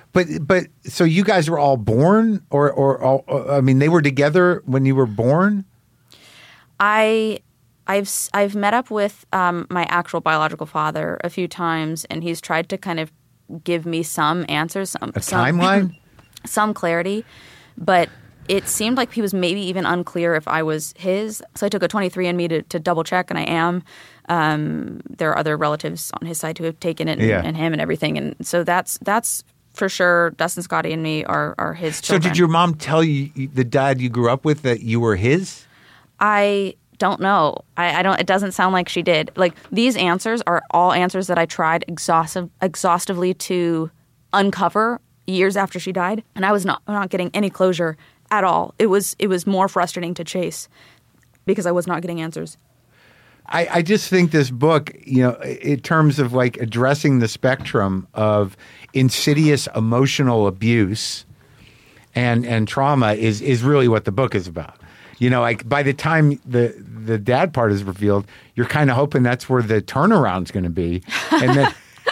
But but so you guys were all born, or or all, I mean, they were together when you were born. I I've s- I've met up with um, my actual biological father a few times, and he's tried to kind of give me some answers, some A some, timeline, some clarity, but it seemed like he was maybe even unclear if I was his. So I took a twenty-three and me to, to double check, and I am. Um, there are other relatives on his side who have taken it, and, Yeah. and him and everything, and so that's that's. For sure, Dustin, Scotty, and me are, are his children. So did your mom tell you, the dad you grew up with, that you were his? I don't know. I, I don't. It doesn't sound like she did. Like, these answers are all answers that I tried exhaustive, exhaustively to uncover years after she died, and I was not not getting any closure at all. It was it was more frustrating to chase because I was not getting answers. I, I just think this book, you know, in terms of like addressing the spectrum of insidious emotional abuse and and trauma is is really what the book is about. You know, like by the time the the dad part is revealed, you're kind of hoping that's where the turnaround's going to be, and then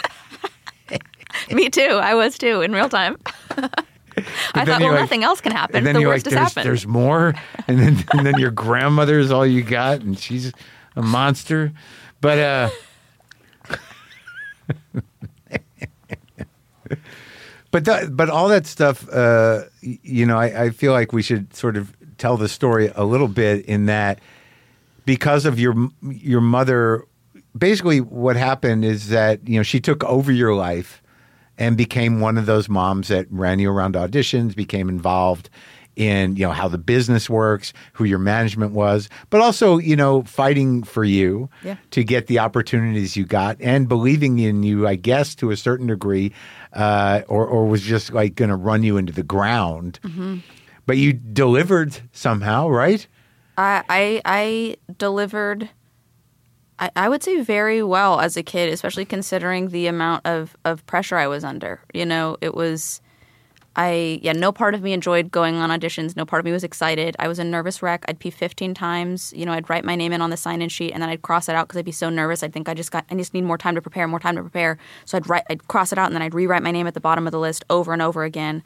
Me too. I was too in real time. I then thought, you're well, like- nothing else can happen. and then The you're worst like, has there's, happened. there's more, and then and then your grandmother is all you got, and she's a monster. But uh, but the, but all that stuff, uh, y- you know, I, I feel like we should sort of tell the story a little bit in that because of your your mother. Basically, what happened is that, you know, she took over your life and became one of those moms that ran you around auditions, became involved in, you know, how the business works, who your management was, but also, you know, fighting for you Yeah. to get the opportunities you got and believing in you, I guess, to a certain degree, uh, or, or was just like going to run you into the ground. Mm-hmm. But you delivered somehow, right? I, I I delivered. I, I would say very well as a kid, especially considering the amount of, of pressure I was under. You know, it was, I, yeah, no part of me enjoyed going on auditions. No part of me was excited. I was a nervous wreck. I'd pee fifteen times. You know, I'd write my name in on the sign-in sheet and then I'd cross it out because I'd be so nervous. I'd think I just got, I just need more time to prepare, more time to prepare. So I'd write, I'd cross it out and then I'd rewrite my name at the bottom of the list over and over again.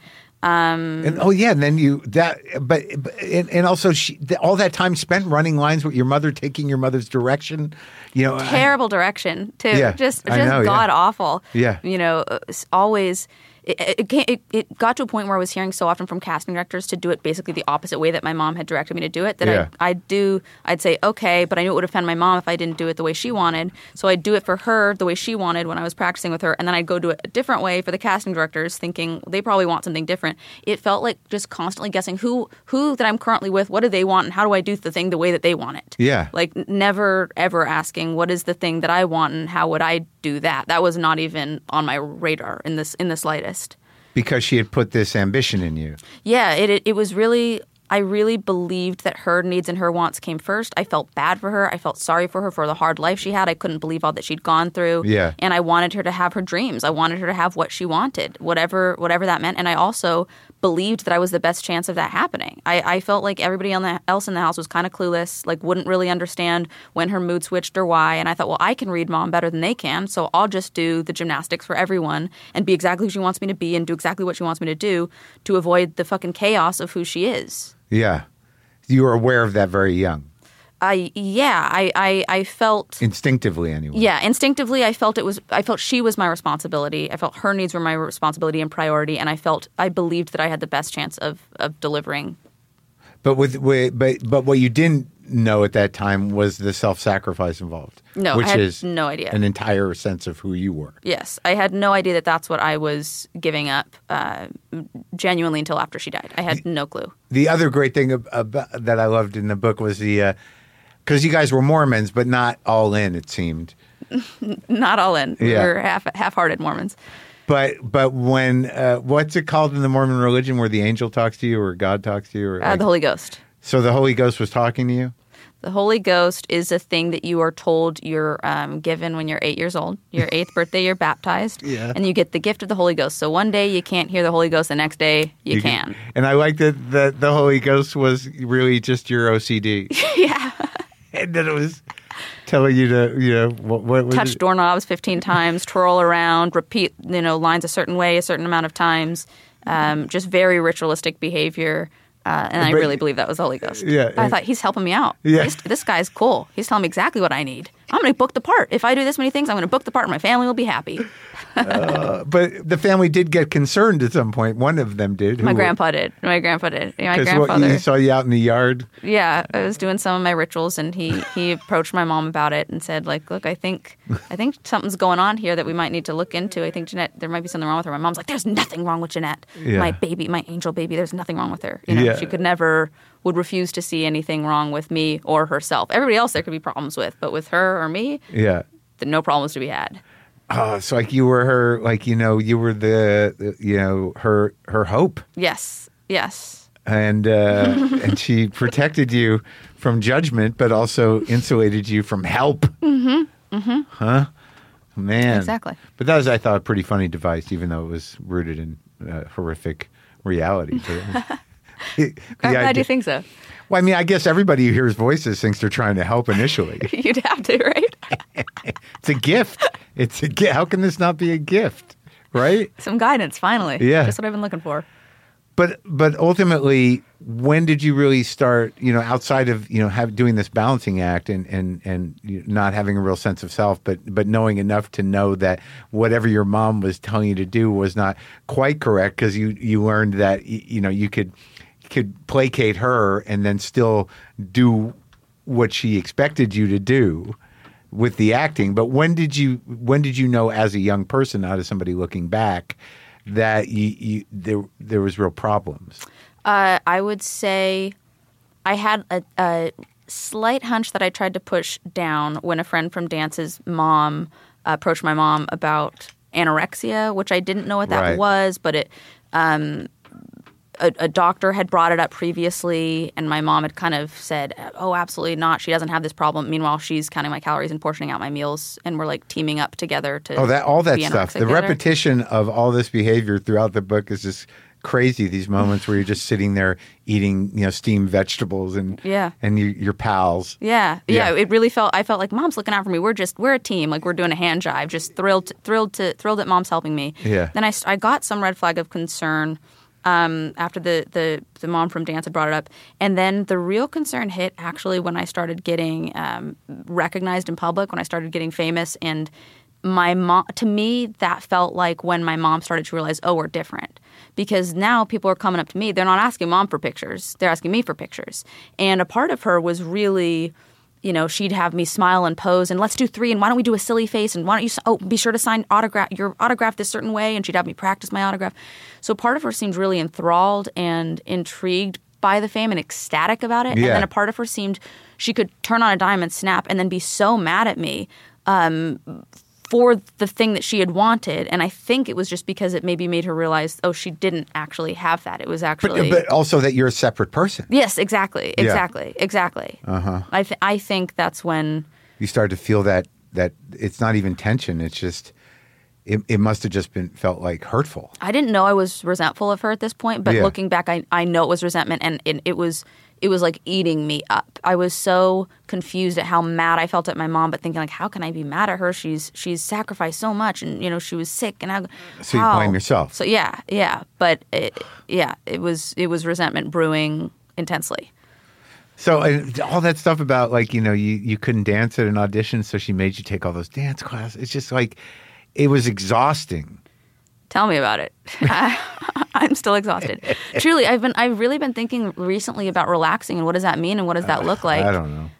Um, And oh yeah, and then you that, but, but and, and also she, all that time spent running lines with your mother, taking your mother's direction, you know, I- terrible direction too. Yeah, just I just know, yeah. god awful. Yeah. You know, it's always it it, came, it it got to a point where I was hearing so often from casting directors to do it basically the opposite way that my mom had directed me to do it. That Yeah. I I'd do I'd say okay, but I knew it would offend my mom if I didn't do it the way she wanted. So I'd do it for her the way she wanted when I was practicing with her, and then I'd go do it a different way for the casting directors, thinking they probably want something different. It felt like just constantly guessing who who that I'm currently with, what do they want, and how do I do the thing the way that they want it. Yeah. Like never ever asking what is the thing that I want and how would I do that. That was not even on my radar in this in the slightest. because she had put this ambition in you. Yeah, it it, it was really I really believed that her needs and her wants came first. I felt bad for her. I felt sorry for her for the hard life she had. I couldn't believe all that she'd gone through. Yeah. And I wanted her to have her dreams. I wanted her to have what she wanted, whatever whatever that meant. And I also believed that I was the best chance of that happening. I, I felt like everybody on the, else in the house was kind of clueless, like wouldn't really understand when her mood switched or why. And I thought, well, I can read mom better than they can, so I'll just do the gymnastics for everyone and be exactly who she wants me to be and do exactly what she wants me to do to avoid the fucking chaos of who she is. Yeah. You were aware of that very young. I yeah, I, I, I felt Instinctively, anyway. yeah, instinctively I felt it was I felt she was my responsibility. I felt her needs were my responsibility and priority, and I felt I believed that I had the best chance of, of delivering. But with, with but but what you didn't know at that time was the self-sacrifice involved. No, I which had is no idea. an entire sense of who you were. Yes, I had no idea that that's what I was giving up uh, genuinely until after she died. I had no clue. The other great thing ab- about, that I loved in the book was the because you guys were Mormons, but not all in. It seemed. Not all in. We Yeah. were half half-hearted Mormons. But but when uh, what's it called in the Mormon religion where the angel talks to you or God talks to you or Uh, like- the Holy Ghost. so the Holy Ghost was talking to you? The Holy Ghost is a thing that you are told you're um, given when you're eight years old. Your eighth birthday, you're baptized, Yeah. and you get the gift of the Holy Ghost. So one day you can't hear the Holy Ghost, the next day you, can. And I like that the, the Holy Ghost was really just your O C D. Yeah. And that it was telling you to, you know, what, what was touch it? doorknobs fifteen times, twirl around, repeat, you know, lines a certain way a certain amount of times. Um, just very ritualistic behavior. Uh, and I But- really believe that was the Holy Ghost. Yeah. I thought, he's helping me out. Yeah. He's- this guy's cool. He's telling me exactly what I need. I'm going to book the part. If I do this many things, I'm going to book the part and my family will be happy. Uh, but the family did get concerned at some point. One of them did. My grandpa did. My grandpa did. My Because grandfather. he saw you out in the yard. Yeah, I was doing some of my rituals, and he, he approached my mom about it and said, like, look, I think I think something's going on here that we might need to look into. I think Jeanette, there might be something wrong with her. My mom's like, there's nothing wrong with Jeanette. Yeah. My baby, my angel baby, there's nothing wrong with her. You know, Yeah. she could never, would refuse to see anything wrong with me or herself. Everybody else there could be problems with, but with her or me, Yeah. th- no problems to be had. Oh, it's like you were her, like, you know, you were the, the you know, her her hope. Yes, yes. And uh, and she protected you from judgment, but also insulated you from help. Mm-hmm. Mm-hmm. Huh? Man. Exactly. But that was, I thought, a pretty funny device, even though it was rooted in uh, horrific reality. The How do idea- you think so? Well, I mean, I guess everybody who hears voices thinks they're trying to help initially. You'd have to, right? It's a gift. It's a gift. How can this not be a gift, right? Some guidance, finally. Yeah. Just what I've been looking for. But but ultimately, when did you really start? You know, outside of you know have, doing this balancing act and and and you know, not having a real sense of self, but but knowing enough to know that whatever your mom was telling you to do was not quite correct, because you you learned that y- you know you could could placate her and then still do what she expected you to do with the acting. But when did you when did you know, as a young person, not as somebody looking back, that you, you there there was real problems? Uh, I would say I had a, a slight hunch that I tried to push down when a friend from dance's mom uh, approached my mom about anorexia, which I didn't know what that Right. was, but it um, a, a doctor had brought it up previously, and my mom had kind of said, "Oh, absolutely not. She doesn't have this problem." Meanwhile, she's counting my calories and portioning out my meals, and we're like teaming up together to Oh, that all that be stuff. anorexic The together. repetition of all this behavior throughout the book is just crazy. These moments where you're just sitting there eating, you know, steamed vegetables and Yeah. and you, your pals. Yeah, yeah, Yeah. It really felt. I felt like mom's looking out for me. We're just we're a team. Like we're doing a hand jive. Just thrilled, thrilled to thrilled that mom's helping me. Yeah. Then I, st- I got some red flag of concern um, after the, the the mom from dance had brought it up, and then the real concern hit actually when I started getting um, recognized in public, when I started getting famous, and my mom. To me, that felt like when my mom started to realize, oh, we're different. Because now people are coming up to me. They're not asking mom for pictures. They're asking me for pictures. And a part of her was really, you know, she'd have me smile and pose and let's do three and why don't we do a silly face and why don't you, oh, be sure to sign autograph, your autograph this certain way. And she'd have me practice my autograph. So part of her seemed really enthralled and intrigued by the fame and ecstatic about it. Yeah. And then a part of her seemed she could turn on a dime and snap and then be so mad at me um, for the thing that she had wanted. And I think it was just because it maybe made her realize, oh, she didn't actually have that. It was But, actually... but also that you're a separate person. Yes, exactly, Yeah. exactly, exactly. Uh-huh. I, th- I think that's when... You start to feel that that it's not even tension. It's just it, it must have just been felt like hurtful. I didn't know I was resentful of her at this point, but Yeah. looking back, I, I know it was resentment, and it, it was it was like eating me up. I was so confused at how mad I felt at my mom, but thinking like, how can I be mad at her? She's she's sacrificed so much, and you know she was sick, and I. So you how? blame yourself. So yeah, yeah, but it, yeah, it was it was resentment brewing intensely. So and all that stuff about like, you know, you, you couldn't dance at an audition, so she made you take all those dance classes. It's just like, it was exhausting. Tell me about it. I'm still exhausted. Truly, I've been I've really been thinking recently about relaxing and what does that mean and what does that look like? I don't know.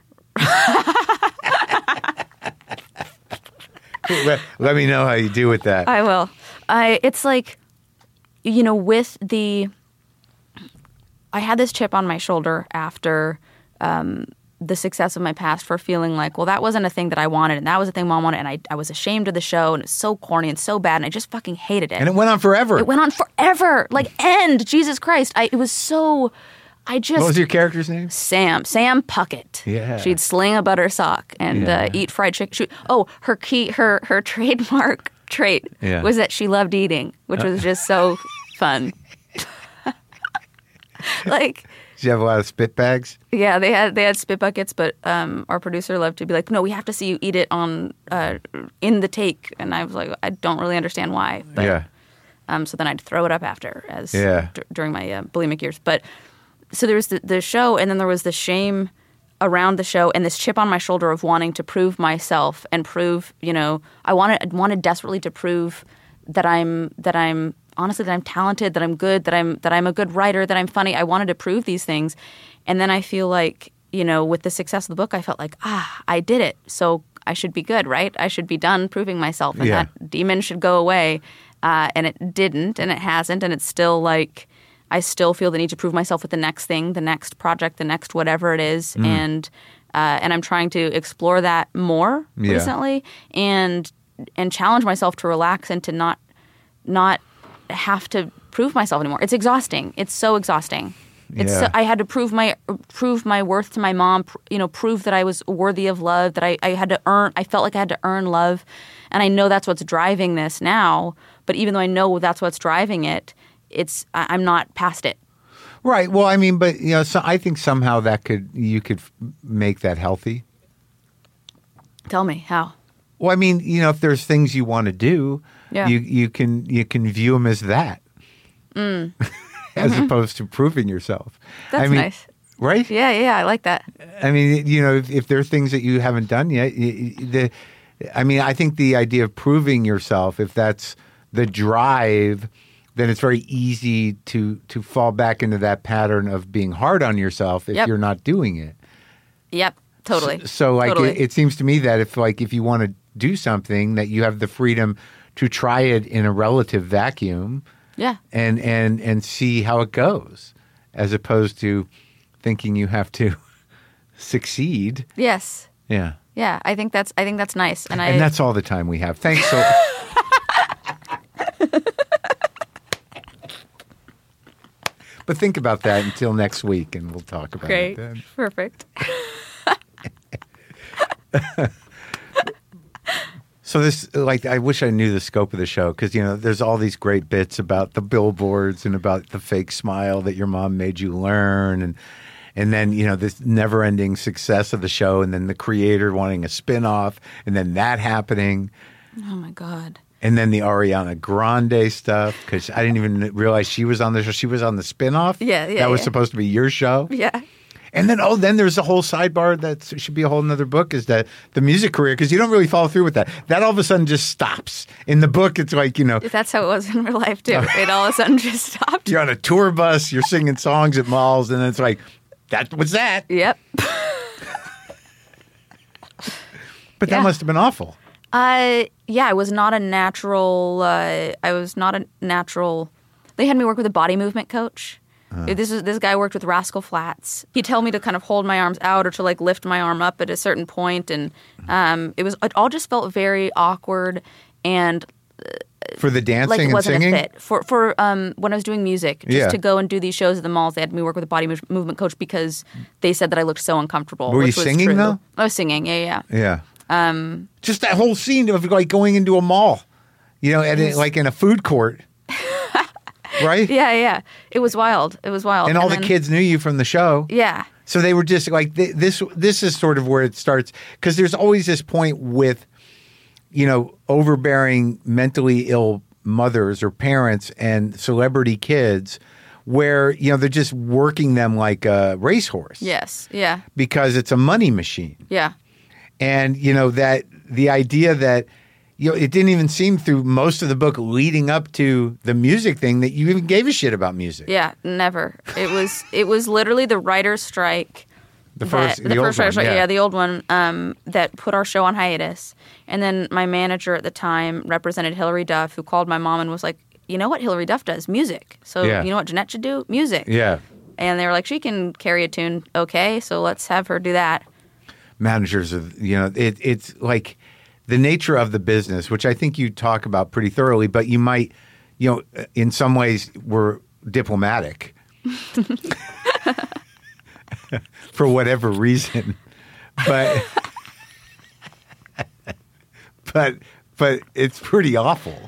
let, let me know how you do with that. I will. I it's like, you know, with the I had this chip on my shoulder after um, the success of my past for feeling like, well, that wasn't a thing that I wanted, and that was a thing mom wanted, and I, I was ashamed of the show, and it's so corny and so bad, and I just fucking hated it. And it went on forever. It went on forever. Like, end. Jesus Christ. I, it was so, I just. What was your character's name? Sam. Sam Puckett. Yeah. She'd sling a butter sock and Yeah. uh, eat fried chicken. She, oh, her key, her, her trademark trait Yeah. was that she loved eating, which was just so fun. Like, Did you have a lot of spit bags? Yeah, they had they had spit buckets, but um, our producer loved to be like, "No, we have to see you eat it on uh, in the take," and I was like, "I don't really understand why." But, Yeah. Um, so then I'd throw it up after, as Yeah. d- during my uh, bulimic years. But so there was the, the show, and then there was the shame around the show, and this chip on my shoulder of wanting to prove myself and prove, you know, I wanted wanted desperately to prove that I'm that I'm. honestly, that I'm talented, that I'm good, that I'm that I'm a good writer, that I'm funny. I wanted to prove these things. And then I feel like, you know, with the success of the book, I felt like, ah, I did it. So I should be good, right? I should be done proving myself, and Yeah. that demon should go away. Uh, and it didn't, and it hasn't. And it's still like, I still feel the need to prove myself with the next thing, the next project, the next whatever it is. Mm. And uh, and I'm trying to explore that more Yeah. recently, and and challenge myself to relax and to not not have to prove myself anymore. It's exhausting. It's so exhausting. It's Yeah. so, I had to prove my prove my worth to my mom. pr- You know, prove that I was worthy of love. That I, I had to earn. I felt like I had to earn love, and I know that's what's driving this now. But even though I know that's what's driving it, it's I, I'm not past it. Right. Well, I mean, but you know, so I think somehow that could you could f- make that healthy. Tell me how. Well, I mean, you know, if there's things you want to do, Yeah. you you can you can view them as that, Mm. as opposed to proving yourself. That's I mean, nice. right? Yeah, yeah, I like that. I mean, you know, if, if there are things that you haven't done yet, y- y- the, I mean, I think the idea of proving yourself, if that's the drive, then it's very easy to to fall back into that pattern of being hard on yourself if Yep. you're not doing it. Yep, totally. So, so, like, Totally. it, it seems to me that if, like, if you want to do something, that you have the freedom to try it in a relative vacuum, yeah. and and and see how it goes, as opposed to thinking you have to succeed. Yes. Yeah. Yeah, I think that's I think that's nice, and I And that's all the time we have. Thanks so But think about that until next week, and we'll talk about great, it then. perfect. So this, like, I wish I knew the scope of the show, because, you know, there's all these great bits about the billboards and about the fake smile that your mom made you learn, and and then, you know, this never-ending success of the show, and then the creator wanting a spin-off, and then that happening. Oh my God. And then the Ariana Grande stuff, because I didn't even realize she was on the show. She was on the spinoff. Yeah, yeah, That was yeah. supposed to be your show. Yeah. And then, oh, then there's a whole sidebar that should be a whole nother book, is that the music career, because you don't really follow through with that. That all of a sudden just stops. In the book, it's like, you know, That's how it was in real life too. It all of a sudden just stopped. you're on a tour bus, you're singing songs at malls, and then it's like, that was that. Yep. But that Yeah. must have been awful. Uh, yeah, I was not a natural. Uh, I was not a natural. They had me work with a body movement coach. This is this guy worked with Rascal Flatts. He'd tell me to kind of hold my arms out or to like lift my arm up at a certain point, and um, it was it all just felt very awkward and For the dancing like it and wasn't singing? a fit for for um, when I was doing music. Just Yeah. to go and do these shows at the malls, they had me work with a body mov- movement coach because they said that I looked so uncomfortable. Were you which was singing, true. though? I was singing. Yeah, yeah. Yeah. Um, Just that whole scene of like going into a mall, you know, and it, like in a food court, right? Yeah, yeah. It was wild. It was wild. And all then- the kids knew you from the show. Yeah. So they were just like th- this. This is sort of where it starts, because there's always this point with, you know, overbearing, mentally ill mothers or parents and celebrity kids, where, you know, they're just working them like a racehorse. Yes. Yeah. Because it's a money machine. Yeah. And, you know, that the idea that, you know, it didn't even seem through most of the book leading up to the music thing that you even gave a shit about music. Yeah. Never. It was. It was literally the writer's strike. The that- first, the, the old first writer's one, strike. yeah. Yeah, the old one. Um, that put our show on hiatus. And then my manager at the time represented Hillary Duff, who called my mom and was like, "You know what Hillary Duff does? Music. So Yeah. you know what Jeanette should do? Music." Yeah. And they were like, "She can carry a tune, okay? So let's have her do that." Managers of, you know, it, it's like the nature of the business, which I think you talk about pretty thoroughly, but you might, you know, in some ways were diplomatic for whatever reason, but, but, but it's pretty awful.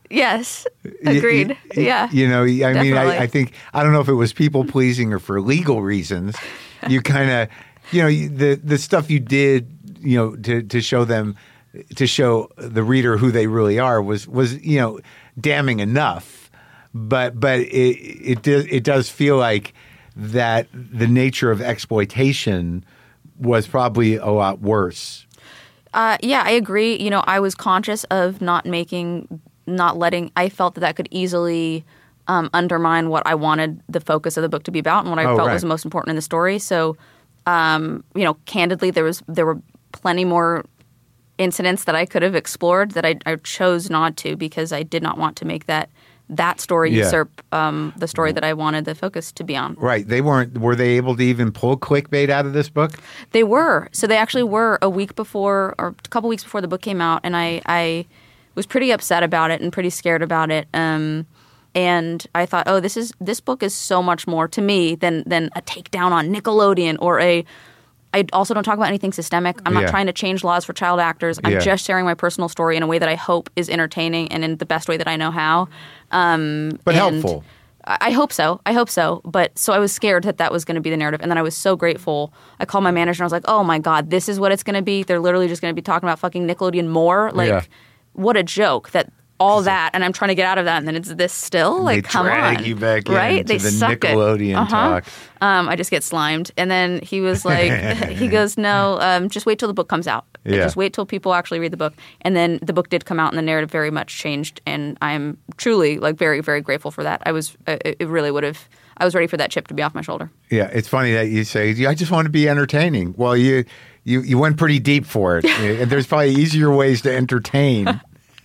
Yes, agreed. Y- y- yeah, You know, I mean, Definitely. I, I think, I don't know if it was people pleasing or for legal reasons. You kind of, you know, you- the the stuff you did, you know, to, to show them, to show the reader who they really are was, was you know, damning enough. But but it it does, it does feel like that the nature of exploitation was probably a lot worse. Uh, yeah, I agree. You know, I was conscious of not making, not letting, I felt that that could easily um, undermine what I wanted the focus of the book to be about and what I Oh, felt right. was most important in the story. So, um, you know, candidly, there was there were plenty more incidents that I could have explored that I, I chose not to because I did not want to make that that story Yeah. usurp um, the story that I wanted the focus to be on. Right. They weren't, were they able to even pull clickbait out of this book? They were. So they actually were a week before or a couple weeks before the book came out. And I, I was pretty upset about it and pretty scared about it. Um, and I thought, oh, this is this book is so much more to me than than a takedown on Nickelodeon or a I also don't talk about anything systemic. I'm not Yeah. trying to change laws for child actors. I'm Yeah. just sharing my personal story in a way that I hope is entertaining and in the best way that I know how. Um, But and helpful. I I hope so. I hope so. But so I was scared that that was going to be the narrative. And then I was so grateful. I called my manager and I was like, oh my God, this is what it's going to be. They're literally just going to be talking about fucking Nickelodeon more. Like, Yeah. what a joke that all that. And I'm trying to get out of that. And then it's this still? Like, They come drag on. you back right? into They the suck it. Nickelodeon Uh-huh. talk. Um, I just get slimed. And then he was like, he goes, no, um, just wait till the book comes out. Yeah. Just wait till people actually read the book. And then the book did come out and the narrative very much changed. And I'm truly like very, very grateful for that. I was, uh, it it really would have, I was ready for that chip to be off my shoulder. Yeah, it's funny that you say, I just want to be entertaining. Well, you you, you went pretty deep for it. And there's probably easier ways to entertain.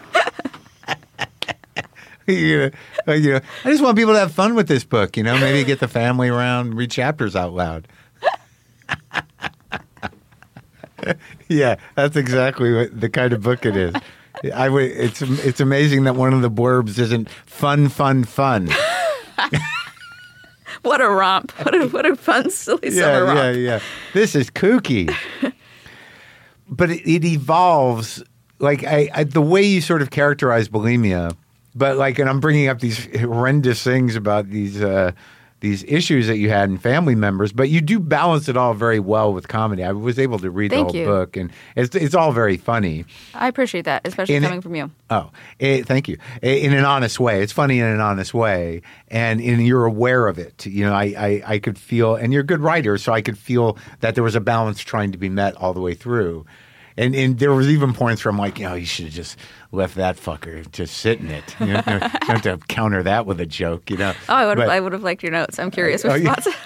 you, know, you know, I just want people to have fun with this book. You know, maybe get the family around, read chapters out loud. Yeah, that's exactly what, the kind of book it is. I would. It's it's amazing that one of the blurbs isn't fun, fun, fun. What a romp. What a, what a fun, silly summer Yeah, romp. yeah, yeah. This is kooky. But it, it evolves. Like I, I, the way you sort of characterize bulimia, but like, and I'm bringing up these horrendous things about these uh, these issues that you had in family members, but you do balance it all very well with comedy. I was able to read Thank the whole you. book, and it's it's all very funny. I appreciate that, especially In- coming from you. Oh, eh, thank you. Eh, In an honest way. It's funny in an honest way. And, and you're aware of it. You know, I, I, I could feel, and you're a good writer, so I could feel that there was a balance trying to be met all the way through. And and there was even points where I'm like, you know, you should have just left that fucker just sit in it. You, know, you don't have to counter that with a joke, you know. Oh, I would have, But- I would have liked your notes. I'm curious. Oh, Which yeah. spots?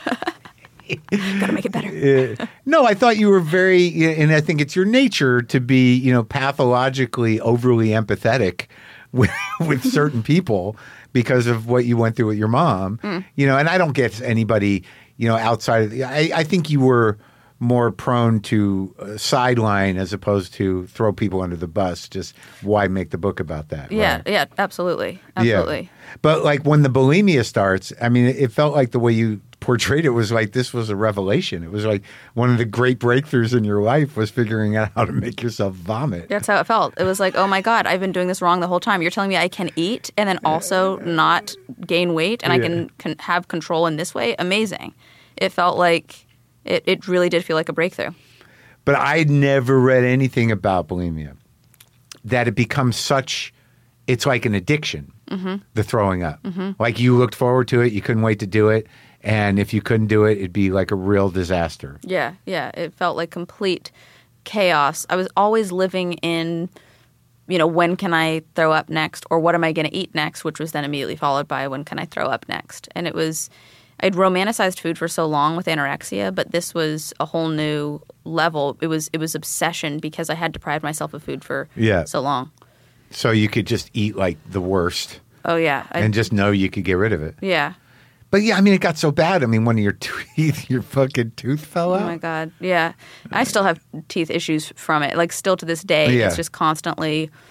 Gotta make it better. Uh, no, I thought you were very, and I think it's your nature to be, you know, pathologically overly empathetic with, with certain people because of what you went through with your mom. Mm. You know, and I don't get anybody, you know, outside of the, I, I think you were more prone to uh, sideline as opposed to throw people under the bus. Just why make the book about that? Yeah, right? yeah, absolutely. Absolutely. Yeah. But like when the bulimia starts, I mean, it felt like the way you portrayed it was like this was a revelation. It was like one of the great breakthroughs in your life was figuring out how to make yourself vomit. That's how it felt. It was like, oh my God, I've been doing this wrong the whole time. You're telling me I can eat and then also not gain weight and I Yeah. can, can have control in this way? Amazing. It felt like, it, it really did feel like a breakthrough. But I'd never read anything about bulimia that it becomes such, it's like an addiction, Mm-hmm. the throwing up. Like you looked forward to it, you couldn't wait to do it. And if you couldn't do it, it'd be like a real disaster. Yeah, yeah. It felt like complete chaos. I was always living in, you know, when can I throw up next or what am I going to eat next, which was then immediately followed by when can I throw up next. And it was, I'd romanticized food for so long with anorexia, but this was a whole new level. It was it was obsession because I had deprived myself of food for Yeah. so long. So you could just eat like the worst Oh, yeah. I, and just know you could get rid of it. yeah. But yeah, I mean, it got so bad. I mean, one of your teeth, your fucking tooth fell Oh out. my God. Yeah. I still have teeth issues from it. Like still to this day, Yeah. it's just constantly,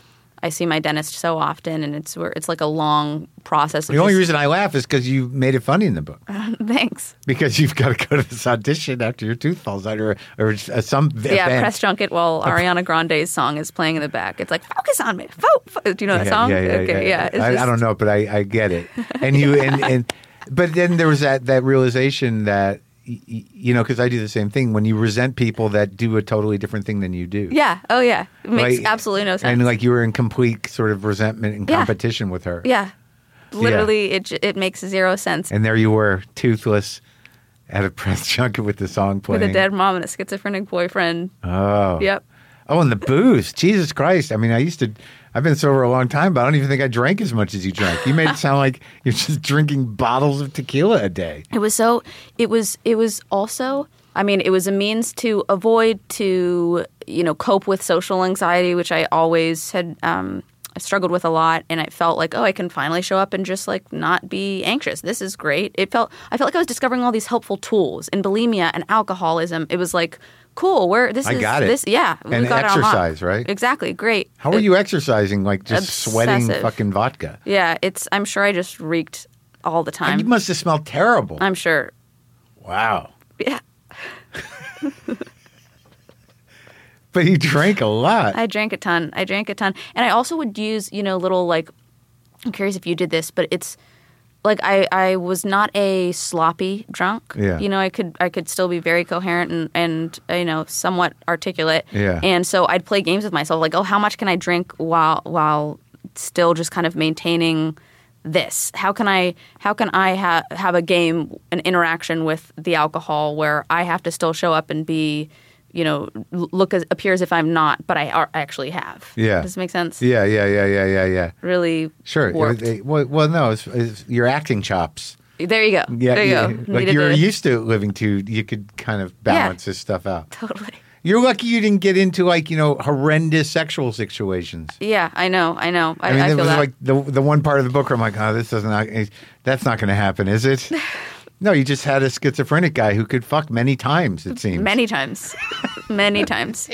I see my dentist so often, and it's where it's like a long process. Of The only just- reason I laugh is because you made it funny in the book. Thanks. Because you've got to go to this audition after your tooth falls out, or or uh, some Yeah, event. press junket while Ariana Grande's song is playing in the back. It's like, focus on me. Fo- fo-" Do you know that Yeah, song? Yeah, yeah, okay, yeah. it's I, just- I don't know, but I, I get it. And you and, and but then there was that that realization that y- y- you know, because I do the same thing. When you resent people that do a totally different thing than you do. Yeah. Oh, yeah. It makes Like, absolutely no sense. And like you were in complete sort of resentment and Yeah. competition with her. yeah. Literally, it j- it makes zero sense. And there you were, toothless, at a press junket with the song playing. With a dead mom and a schizophrenic boyfriend. Oh. Yep. Oh, and the booze. Jesus Christ. I mean, I used to, I've been sober a long time, but I don't even think I drank as much as you drank. You made it sound like you're just drinking bottles of tequila a day. It was so, it was, it was also, I mean, it was a means to avoid, to, you know, cope with social anxiety, which I always had um, struggled with a lot. And I felt like, oh, I can finally show up and just like not be anxious. This is great. It felt, I felt like I was discovering all these helpful tools in bulimia and alcoholism. It was like, cool, where this I is, got it. this, yeah. we And got it on lock. exercise, right? Exactly. Great. How were It- you exercising? Like just sweating Obsessive. fucking vodka? Yeah, it's, I'm sure I just reeked all the time. You must have smelled terrible. I'm sure. Wow. Yeah. But you drank a lot. I drank a ton. I drank a ton. And I also would use, you know, little like, I'm curious if you did this, but it's like I, I was not a sloppy drunk. Yeah. You know, I could I could still be very coherent and, and you know, somewhat articulate. Yeah. And so I'd play games with myself like, oh, how much can I drink while while still just kind of maintaining this? How can I how can I ha- have a game, an interaction with the alcohol where I have to still show up and be, you know, l- look as appear as if I'm not, but I are, actually have. Yeah. Does it make sense? Yeah, yeah, yeah, yeah, yeah, yeah. Really Sure. It warped. was- it- well, well, no, it's, it's your acting chops. There you go. Yeah, there you yeah, go. like Needed you're to- used to living to, you could kind of balance this stuff out. Totally. You're lucky you didn't get into like, you know, horrendous sexual situations. Yeah, I know. I know. I, I mean, I it feel was that. like the the one part of the book where I'm like, oh, this doesn't, that's not going to happen, is it? No, you just had a schizophrenic guy who could fuck many times, it seems. Many times. Many times.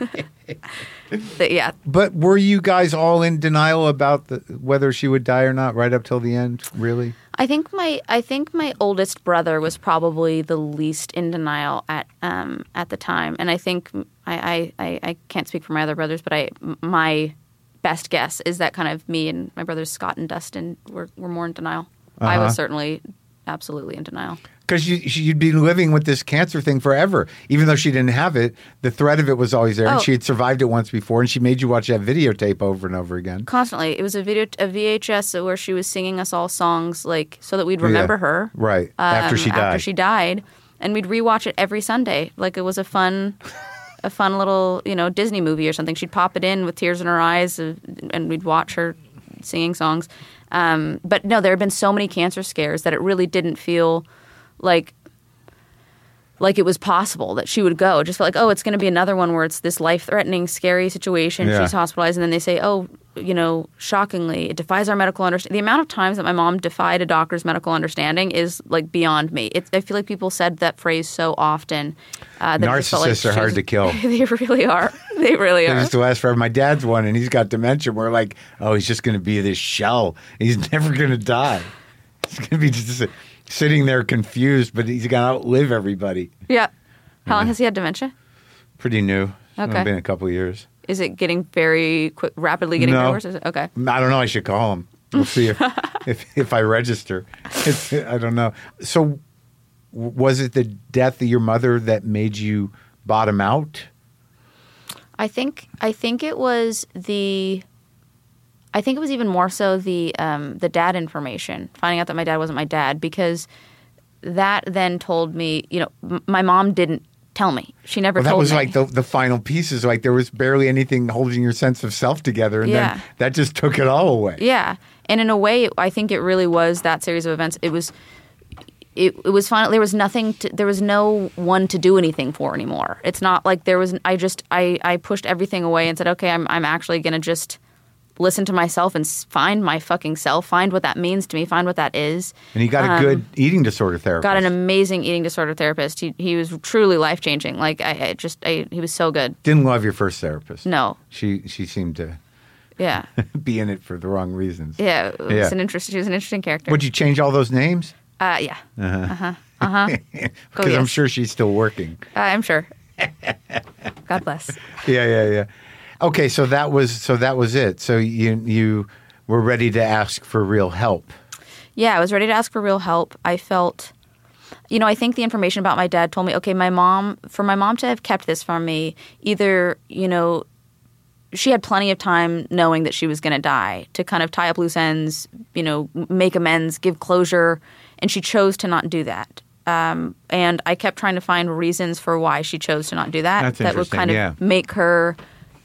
But yeah. But were you guys all in denial about the, whether she would die or not right up till the end, really? I think my I think my oldest brother was probably the least in denial at um, at the time, and I think I, I, I, I can't speak for my other brothers, but I my best guess is that kind of me and my brothers Scott and Dustin were, were more in denial. I Uh-huh. was certainly absolutely in denial. Because you, you'd be living with this cancer thing forever. Even though she didn't have it, the threat of it was always there. And Oh. she had survived it once before, and she made you watch that videotape over and over again. Constantly, it was a video a V H S where she was singing us all songs like so that we'd remember Yeah. her. Right. After um, she died. After she died, and we'd rewatch it every Sunday. Like it was a fun, a fun little you know Disney movie or something. She'd pop it in with tears in her eyes, uh, and we'd watch her singing songs. Um, but no, there had been so many cancer scares that it really didn't feel like like it was possible that she would go. It just felt like, oh, it's going to be another one where it's this life-threatening, scary situation. Yeah. She's hospitalized, and then they say, oh, you know, shockingly, it defies our medical understanding. The amount of times that my mom defied a doctor's medical understanding is like beyond me. It, I feel like people said that phrase so often. Uh, that it just felt like Narcissists are she hard was- to kill. They really are. They really They are. used to last forever. My dad's one, and he's got dementia. We're like, oh, he's just going to be this shell. He's never going to die. He's going to be just sitting there confused, but he's going to outlive everybody. Yeah. How long has he had dementia? Pretty new. It's only Okay. been a couple of years. Is it getting very quick, rapidly getting No. very worse? Is it? Okay. I don't know. I should call him. We'll see if if, if I register. It's, I don't know. So, w- was it the death of your mother that made you bottom out? I think I think it was the I think it was even more so the um, the dad information, finding out that my dad wasn't my dad, because that then told me, you know, m- my mom didn't tell me. She never Well, that told was me. like the the final pieces. Like there was barely anything holding your sense of self together, and Yeah. then that just took it all away. Yeah, and in a way, I think it really was that series of events. It was. It, it was fun. There was nothing. To, there was no one to do anything for anymore. It's not like there was. I just. I. I pushed everything away and said, okay, I'm. I'm actually going to just listen to myself and s- find my fucking self. Find what that means to me. Find what that is. And he got a Um, good eating disorder therapist. Got an amazing eating disorder therapist. He. He was truly life changing. Like I, I just. I, he was so good. Didn't love your first therapist. No. She she seemed to. Yeah. be in it for the wrong reasons. Yeah. It was Yeah. an interest, she was an interesting character. Would you change all those names? Uh, yeah. Uh-huh. Uh-huh. Because yes. I'm sure she's still working. Uh, I'm sure. God bless. Yeah, yeah, yeah. Okay, so that was so that was it. So you you were ready to ask for real help. Yeah, I was ready to ask for real help. I felt, you know, I think the information about my dad told me, okay, my mom, for my mom to have kept this from me, either, you know, she had plenty of time knowing that she was going to die to kind of tie up loose ends, you know, make amends, give closure, and she chose to not do that. Um, and I kept trying to find reasons for why she chose to not do that. That's that would interesting, kind of yeah. make her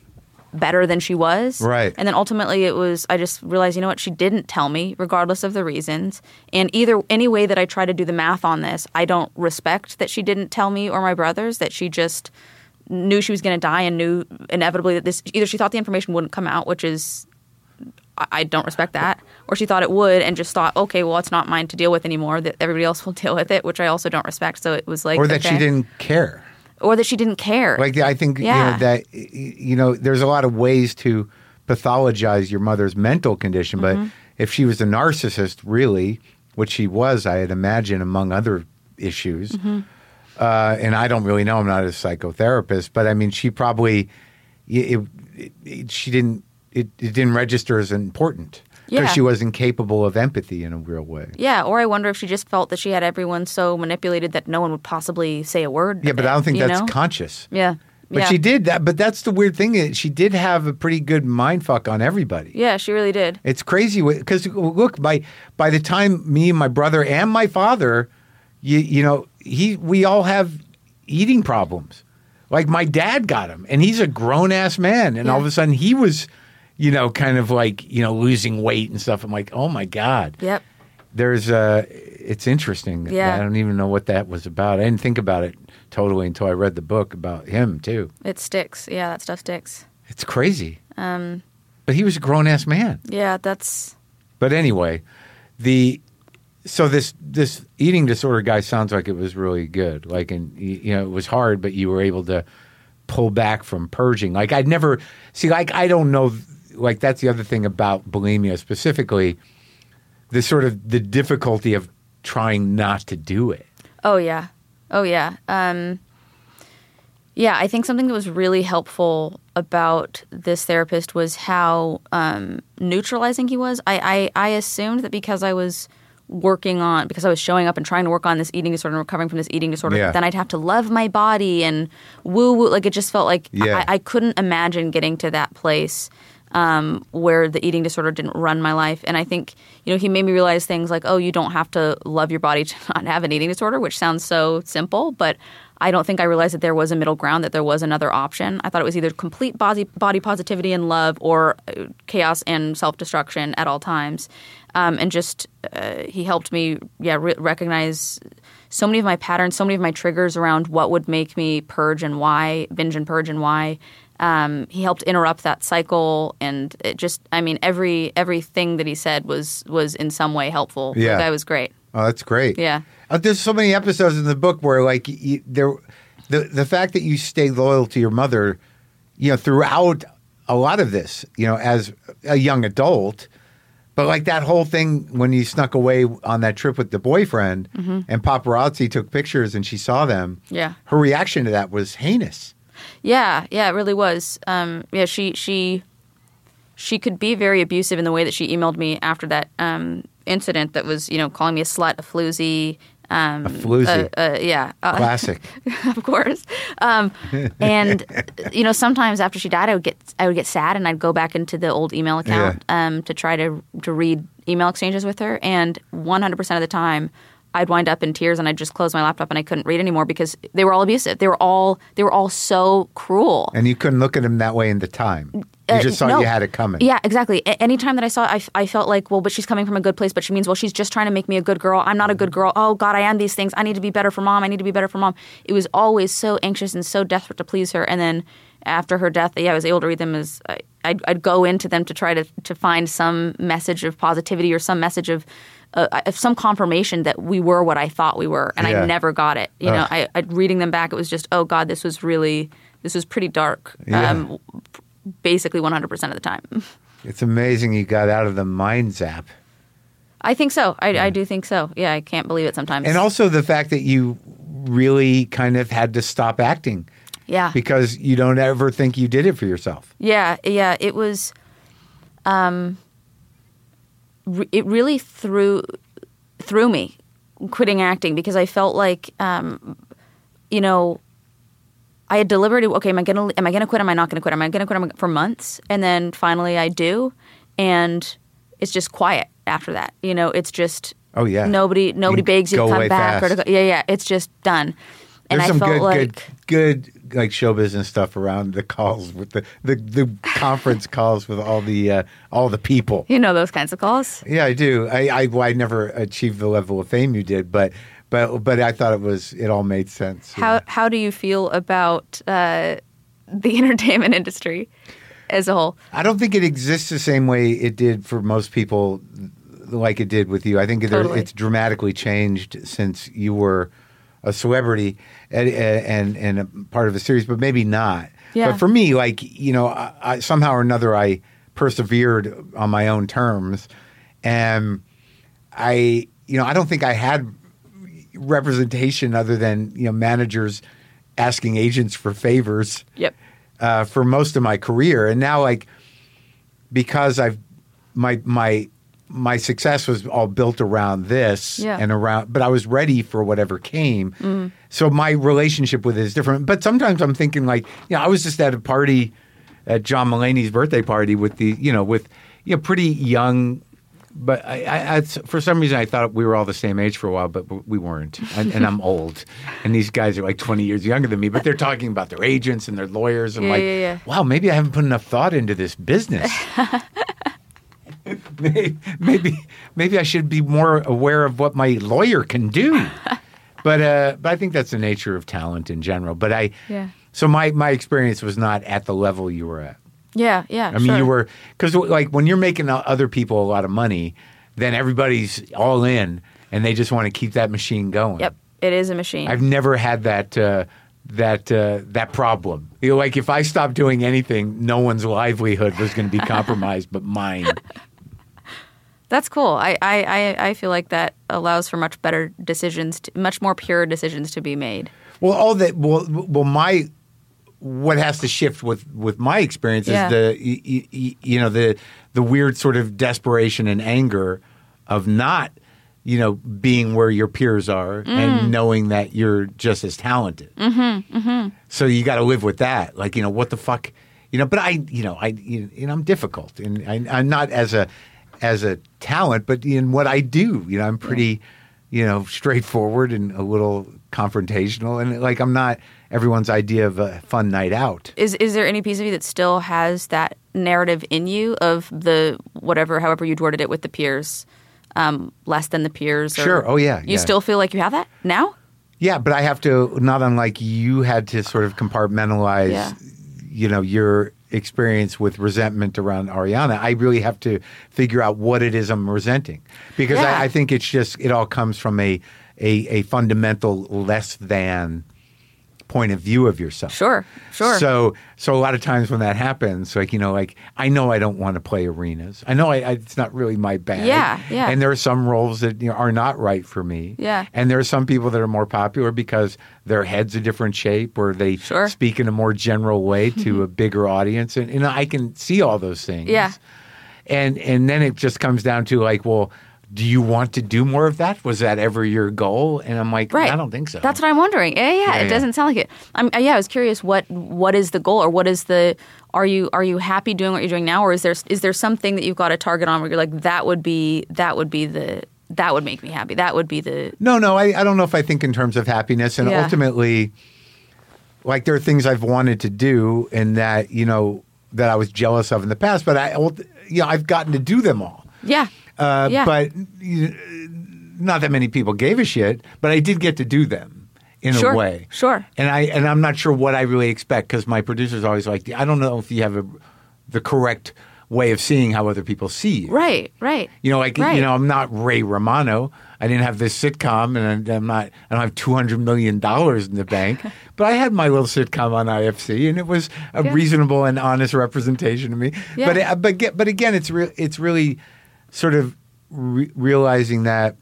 better than she was. Right. And then ultimately it was, I just realized, you know what, she didn't tell me regardless of the reasons. And either, any way that I try to do the math on this, I don't respect that she didn't tell me or my brothers, that she just knew she was going to die and knew inevitably that this, either she thought the information wouldn't come out, which is, I, I don't respect that, or she thought it would and just thought, okay, well, it's not mine to deal with anymore, that everybody else will deal with it, which I also don't respect. So it was like, Or that okay. she didn't care. Or that she didn't care. Like I think you Yeah. know that you know there's a lot of ways to pathologize your mother's mental condition, but Mm-hmm. if she was a narcissist, really, which she was, I'd imagine, among other issues. Mm-hmm. Uh, and I don't really know. I'm not a psychotherapist, but I mean, she probably it, it, it, she didn't it, it didn't register as important because Yeah. she wasn't capable of empathy in a real way. Yeah, or I wonder if she just felt that she had everyone so manipulated that no one would possibly say a word. Yeah, but I don't think you that's know? conscious. Yeah. But yeah. she did that. But that's the weird thing. is She did have a pretty good mind fuck on everybody. Yeah, she really did. It's crazy because look, by by the time me and my brother and my father, you you know, he we all have eating problems. Like my dad got him, and he's a grown ass man, and Yeah. all of a sudden he was, you know, kind of like you know losing weight and stuff. I'm like, oh my god. Yep. There's uh it's interesting. Yeah. I don't even know what that was about. I didn't think about it totally until I read the book about him too. It sticks. Yeah, that stuff sticks. It's crazy. Um, But he was a grown ass man. yeah, that's But anyway, the so this this eating disorder guy sounds like it was really good. Like, and you know, it was hard, but you were able to pull back from purging. Like, I'd never see. Like, I don't know. Like, that's the other thing about bulimia specifically. The sort of the difficulty of trying not to do it. Oh yeah, oh yeah, um, yeah. I think something that was really helpful about this therapist was how um, neutralizing he was. I, I I assumed that because I was working on because I was showing up and trying to work on this eating disorder and recovering from this eating disorder, Yeah. then I'd have to love my body and woo woo. Like it just felt like Yeah. I, I couldn't imagine getting to that place. Um, where the eating disorder didn't run my life. And I think, you know, he made me realize things like, oh, you don't have to love your body to not have an eating disorder, which sounds so simple, but I don't think I realized that there was a middle ground, that there was another option. I thought it was either complete body, body positivity and love or uh, chaos and self-destruction at all times. Um, and just uh, he helped me, yeah, re- recognize so many of my patterns, so many of my triggers around what would make me purge and why, binge and purge and why. Um, he helped interrupt that cycle, and it just, I mean, every everything that he said was was in some way helpful. Yeah. The guy was great. Oh, that's great. Yeah. Uh, there's so many episodes in the book where, like, you, there, the the fact that you stay loyal to your mother, you know, throughout a lot of this, you know, as a young adult, but like that whole thing when you snuck away on that trip with the boyfriend, and paparazzi took pictures and she saw them. Yeah. Her reaction to that was heinous. Yeah, yeah, it really was. Um, yeah, she she she could be very abusive in the way that she emailed me after that um, incident that was, you know, calling me a slut, a floozy. Um, A floozy. Uh, uh, yeah. Uh, Classic. of course. Um, and you know, sometimes after she died, I would get I would get sad, and I'd go back into the old email account um, to try to to read email exchanges with her. And one hundred percent of the time, I'd wind up in tears, and I'd just close my laptop, and I couldn't read anymore because they were all abusive. They were all they were all so cruel. And you couldn't look at him that way in the time. You Uh, just thought no. you had it coming. Yeah, exactly. A- anytime that I saw it, I, f- I felt like, well, but she's coming from a good place, but she means, well, she's just trying to make me a good girl. I'm not a good girl. Oh, God, I am these things. I need to be better for mom. I need to be better for mom. It was always so anxious and so desperate to please her. And then after her death, yeah, I was able to read them as I, I'd, I'd go into them to try to, to find some message of positivity or some message of uh, of some confirmation that we were what I thought we were. And Yeah. I never got it. You know, Ugh. I, I reading them back, it was just, oh, God, this was really, this was pretty dark. Yeah. Um, basically one hundred percent of the time. It's amazing you got out of the Mind Zap. I think so. I, I do think so. Yeah, I can't believe it sometimes. And also the fact that you really kind of had to stop acting. Yeah. Because you don't ever think you did it for yourself. Yeah, yeah. It was, um, re- it really threw, threw me quitting acting because I felt like, um, you know, I had deliberated, okay, am I going to, am I going to quit? Am I not going to quit? Am I going to quit Am I- for months? And then finally I do. And it's just quiet after that. You know, it's just, oh yeah, nobody, nobody You begs you go to come away back fast. or to go. Yeah, yeah. It's just done. And There's I some felt good, like, good, good, like show business stuff around the calls with the the, the conference calls with all the uh, all the people. you know, those kinds of calls. Yeah, I do. I, I well, I never achieved the level of fame you did, but but but I thought it was it all made sense. How how do you feel about uh, the entertainment industry as a whole? I don't think it exists the same way it did for most people, like it did with you. I think there, Totally. it's dramatically changed since you were a celebrity and, and and a part of a series, but maybe not. Yeah. But for me, like, you know, I, I, somehow or another, I persevered on my own terms, and I, you know, I don't think I had representation other than, you know, managers asking agents for favors. Yep. Uh, for most of my career, and now, like, because I've my my my success was all built around this Yeah. and around, but I was ready for whatever came. Mm. So my relationship with it is different. But sometimes I'm thinking, like, you know, I was just at a party at John Mulaney's birthday party with the, you know, with, you know, pretty young. But I, I, I, for some reason, I thought we were all the same age for a while, but we weren't. And, and I'm old, and these guys are like twenty years younger than me. But they're talking about their agents and their lawyers. I'm Yeah, like, yeah, yeah. wow, maybe I haven't put enough thought into this business. maybe, maybe, maybe I should be more aware of what my lawyer can do. But, uh, but I think that's the nature of talent in general. But I, Yeah. so my my experience was not at the level you were at. Yeah, yeah. I mean, sure. you were, because like when you're making other people a lot of money, then everybody's all in and they just want to keep that machine going. Yep, it is a machine. I've never had that uh, that uh, that problem. You know, like if I stopped doing anything, no one's livelihood was going to be compromised but mine. That's cool. I, I, I, I feel like that allows for much better decisions, to, much more pure decisions to be made. Well, all that. Well, well, my what has to shift with, with my experience Yeah. is the you, you, you know the the weird sort of desperation and anger of not, you know, being where your peers are Mm. and knowing that you're just as talented. Mm-hmm, mm-hmm. So you got to live with that. Like, you know, what the fuck, you know. But I, you know, I, you know, I'm difficult, and I, I'm not as a as a talent, but in what I do, you know, I'm pretty, you know, straightforward and a little confrontational, and like I'm not everyone's idea of a fun night out. Is is there any piece of you that still has that narrative in you of the whatever, however you worded it with the peers, um, less than the peers? Or Sure. Oh, yeah, You yeah. still feel like you have that now? Yeah, but I have to, not unlike you had to sort of compartmentalize, Yeah. you know, your experience with resentment around Ariana. I really have to figure out what it is I'm resenting, because Yeah. I, I think it's just, it all comes from a, a, a fundamental less than point of view of yourself. Sure, sure. So, so a lot of times when that happens, like, you know, like I know I don't want to play arenas. I know I, I, it's not really my bag. Yeah, yeah. And there are some roles that, you know, are not right for me. Yeah. And there are some people that are more popular because their head's a different shape, or they Sure. speak in a more general way to a bigger audience, and, and I can see all those things. Yeah. And and then it just comes down to like, well, do you want to do more of that? Was that ever your goal? And I'm like, Right. I don't think so. That's what I'm wondering. Yeah, yeah, Yeah, it yeah. doesn't sound like it. I'm, uh, yeah, I was curious. What what is the goal, or what is the? Are you are you happy doing what you're doing now, or is there is there something that you've got a target on where you're like, that would be that would be the that would make me happy. That would be the. No, no, I, I don't know if I think in terms of happiness. And Yeah. ultimately, like there are things I've wanted to do and that, you know, that I was jealous of in the past, but I, ult- you know, I've gotten to do them all. Yeah. Uh, Yeah. But you, not that many people gave a shit, but I did get to do them in Sure, a way. sure. And I and I'm not sure what I really expect, because my producer's always like, I don't know if you have a, the correct way of seeing how other people see you. Right, right. You know, like, right. you know, I'm not Ray Romano. I didn't have this sitcom, and I'm not, I don't have two hundred million dollars in the bank, but I had my little sitcom on I F C, and it was a yeah. reasonable and honest representation of me. Yeah. But, it, but, get, but again, it's, re- it's really sort of re- realizing that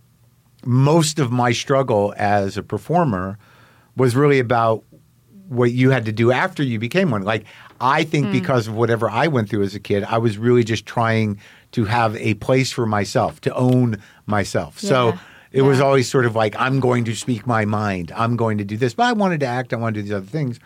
most of my struggle as a performer was really about what you had to do after you became one. Like, I think mm. because of whatever I went through as a kid, I was really just trying to have a place for myself, to own myself. Yeah. So it yeah. was always sort of like, I'm going to speak my mind. I'm going to do this. But I wanted to act. I wanted to do these other things.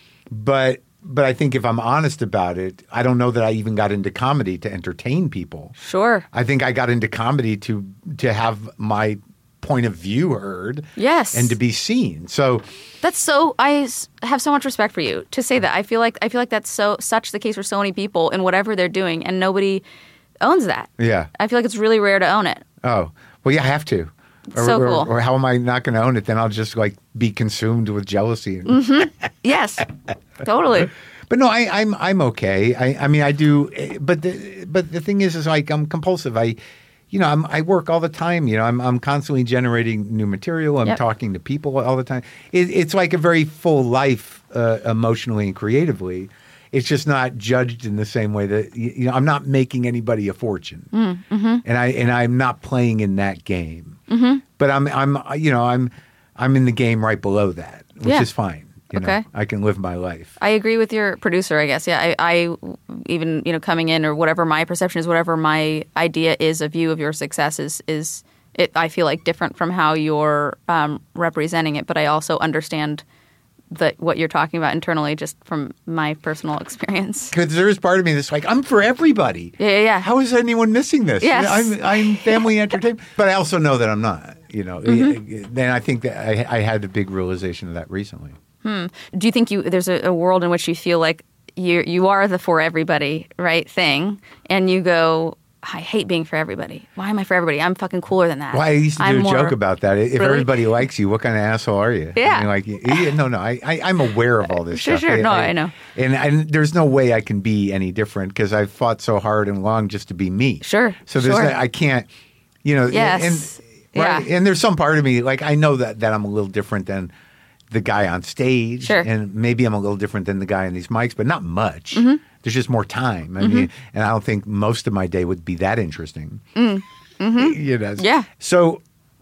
But but I think if I'm honest about it, I don't know that I even got into comedy to entertain people. Sure. I think I got into comedy to to have my point of view heard. Yes. And to be seen. So that's so I have so much respect for you to say that. I feel like I feel like that's so such the case for so many people in whatever they're doing, and nobody owns that. Yeah. I feel like it's really rare to own it. Oh. Well, yeah, I have to. Or, so cool. Or, or how am I not going to own it? Then I'll just like be consumed with jealousy. Mm-hmm. Yes. Totally. But no, I, I'm I'm okay. I, I mean, I do. But the but the thing is, is like I'm compulsive. I, you know, I'm, I work all the time. You know, I'm I'm constantly generating new material. I'm yep. talking to people all the time. It, it's like a very full life, uh, emotionally and creatively. It's just not judged in the same way that, you know, I'm not making anybody a fortune, mm, mm-hmm. and I and I'm not playing in that game. Mm-hmm. But I'm I'm you know I'm I'm in the game right below that, which yeah. is fine. You okay, know, I can live my life. I agree with your producer, I guess. Yeah, I, I even you know coming in or whatever my perception is, whatever my idea is, a view of your success is is it. I feel like different from how you're um, representing it, but I also understand that what you're talking about internally, just from my personal experience. Because there is part of me that's like, I'm for everybody. Yeah, yeah, yeah. How is anyone missing this? Yes. I'm, I'm family entertainment. But I also know that I'm not, you know. Mm-hmm. Then I think that I, I had a big realization of that recently. Hmm. Do you think you there's a, a world in which you feel like you you are the for everybody, right, thing, and you go, I hate being for everybody. Why am I for everybody? I'm fucking cooler than that. Well, I used to do I'm a more, joke about that. If really? everybody likes you, what kind of asshole are you? Yeah. I mean, like, yeah, no, no. I, I, I'm aware of all this sure, stuff. Sure, sure. No, I, I know. And, and there's no way I can be any different because I've fought so hard and long just to be me. Sure, So there's sure. no, I can't, you know. Yes. And, right, yeah. and there's some part of me, like, I know that, that I'm a little different than the guy on stage. Sure. And maybe I'm a little different than the guy on these mics, but not much. Mm-hmm. There's just more time. I mm-hmm. mean, and I don't think most of my day would be that interesting. Mm. Mm-hmm. You know. Yeah. So,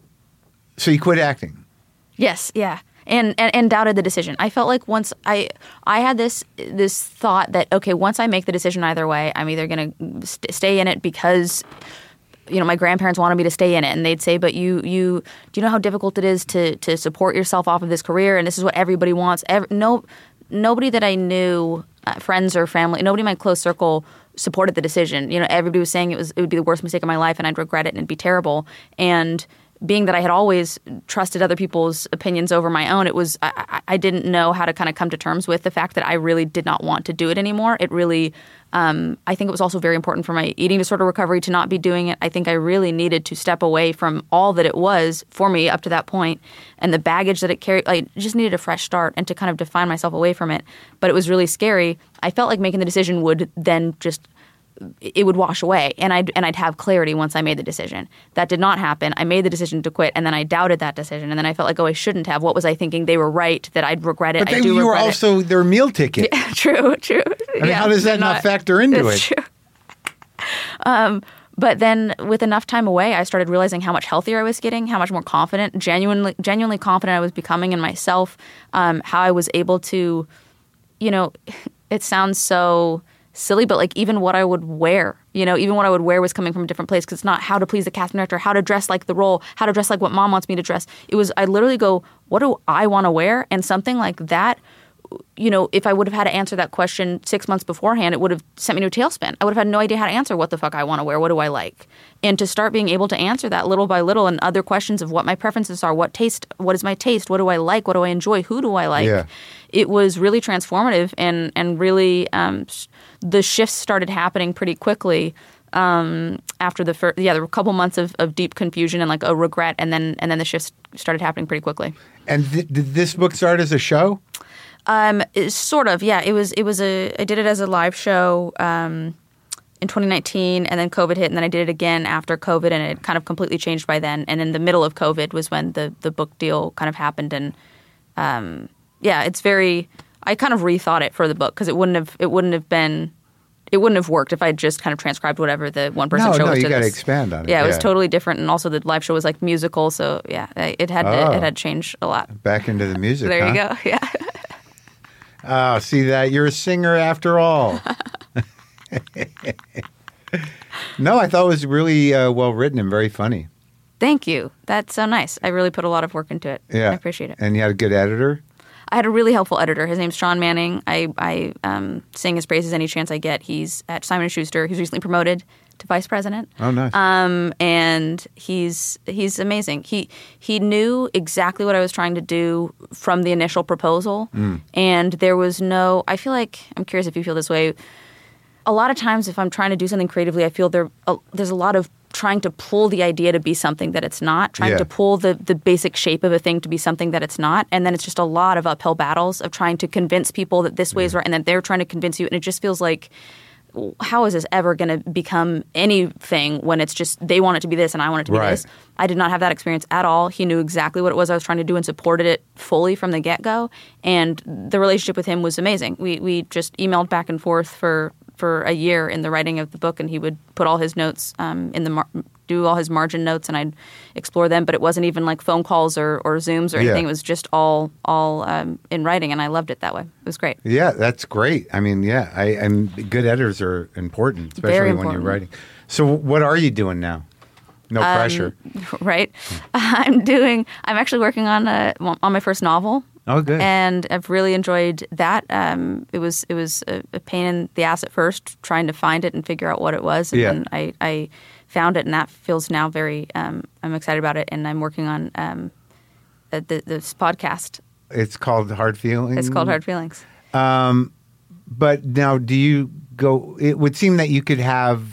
so you quit acting. Yes. Yeah. And, and and doubted the decision. I felt like once I I had this this thought that okay, once I make the decision either way, I'm either going to st- stay in it because, you know, my grandparents wanted me to stay in it, and they'd say, "But you you do you know how difficult it is to to support yourself off of this career? And this is what everybody wants." Every, no, nobody that I knew, uh, friends or family, nobody in my close circle supported the decision. You know, everybody was saying it was it would be the worst mistake of my life, and I'd regret it, and it'd be terrible. And being that I had always trusted other people's opinions over my own, it was I, I didn't know how to kind of come to terms with the fact that I really did not want to do it anymore. It really, um, I think it was also very important for my eating disorder recovery to not be doing it. I think I really needed to step away from all that it was for me up to that point and the baggage that it carried. I just needed a fresh start and to kind of define myself away from it. But it was really scary. I felt like making the decision would then just it would wash away, and I'd and I'd have clarity once I made the decision. That did not happen. I made the decision to quit, and then I doubted that decision, and then I felt like, oh, I shouldn't have. What was I thinking? They were right. That I'd regret it. But I then do you were regret also it. their meal ticket. Yeah, true, true. I mean, yeah, how does that not, not factor into it's it? True. Um, but then, with enough time away, I started realizing how much healthier I was getting, how much more confident, genuinely, genuinely confident I was becoming in myself. Um, how I was able to, you know, it sounds so silly, but like even what I would wear, you know, even what I would wear was coming from a different place because it's not how to please the casting director, how to dress like the role, how to dress like what mom wants me to dress. It was, I literally go, what do I want to wear? And something like that, you know, if I would have had to answer that question six months beforehand, it would have sent me to a tailspin. I would have had no idea how to answer what the fuck I want to wear, what do I like? And to start being able to answer that little by little and other questions of what my preferences are, what taste, what is my taste, what do I like, what do I enjoy, who do I like? Yeah. It was really transformative and, and really um, the shifts started happening pretty quickly um, after the first, yeah, there were a couple months of, of deep confusion and like a regret, and then and then the shifts started happening pretty quickly. And th- did this book start as a show? Um, it, sort of, yeah. It was. It was a. I did it as a live show. Um, in twenty nineteen, and then COVID hit, and then I did it again after COVID, and it kind of completely changed by then. And in the middle of COVID was when the the book deal kind of happened, and um, yeah, it's very. I kind of rethought it for the book because it wouldn't have it wouldn't have been it wouldn't have worked if I just kind of transcribed whatever the one person no, show no, was. you to got to this. expand on it. Yeah, it yeah. was totally different, and also the live show was like musical, so yeah, it had Oh. to, it had changed a lot. Back into the music. There huh? you go. Yeah. Oh, see that? You're a singer after all. No, I thought it was really uh, well written and very funny. Thank you. That's so nice. I really put a lot of work into it. Yeah. I appreciate it. And you had a good editor? I had a really helpful editor. His name's Sean Manning. I, I um, sing his praises any chance I get. He's at Simon and Schuster. He's recently promoted to vice president. Oh, nice. Um, and he's he's amazing. He he knew exactly what I was trying to do from the initial proposal. Mm. And there was no – I feel like – I'm curious if you feel this way. A lot of times if I'm trying to do something creatively, I feel there uh, there's a lot of trying to pull the idea to be something that it's not, trying Yeah. to pull the, the basic shape of a thing to be something that it's not. And then it's just a lot of uphill battles of trying to convince people that this way is right, and then they're trying to convince you. And it just feels like, how is this ever going to become anything when it's just they want it to be this and I want it to be Right. this? I did not have that experience at all. He knew exactly what it was I was trying to do and supported it fully from the get-go. And the relationship with him was amazing. We we just emailed back and forth for for a year in the writing of the book, and he would put all his notes um, in the mar- do all his margin notes, and I'd explore them. But it wasn't even like phone calls or, or Zooms or Yeah. anything. It was just all all um, in writing, and I loved it that way. It was great. Yeah, that's great. I mean, yeah, I, and good editors are important, especially Very when you're important. writing. So what are you doing now? No Um, pressure. Right? I'm doing. I'm actually working on a, on my first novel. Oh, good. And I've really enjoyed that. Um, it was it was a, a pain in the ass at first, trying to find it and figure out what it was. And Yeah. then I, I found it, and that feels now very. Um, I'm excited about it, and I'm working on um, the, this podcast. It's called Hard Feelings? It's called Hard Feelings. But now, do you go? It would seem that you could have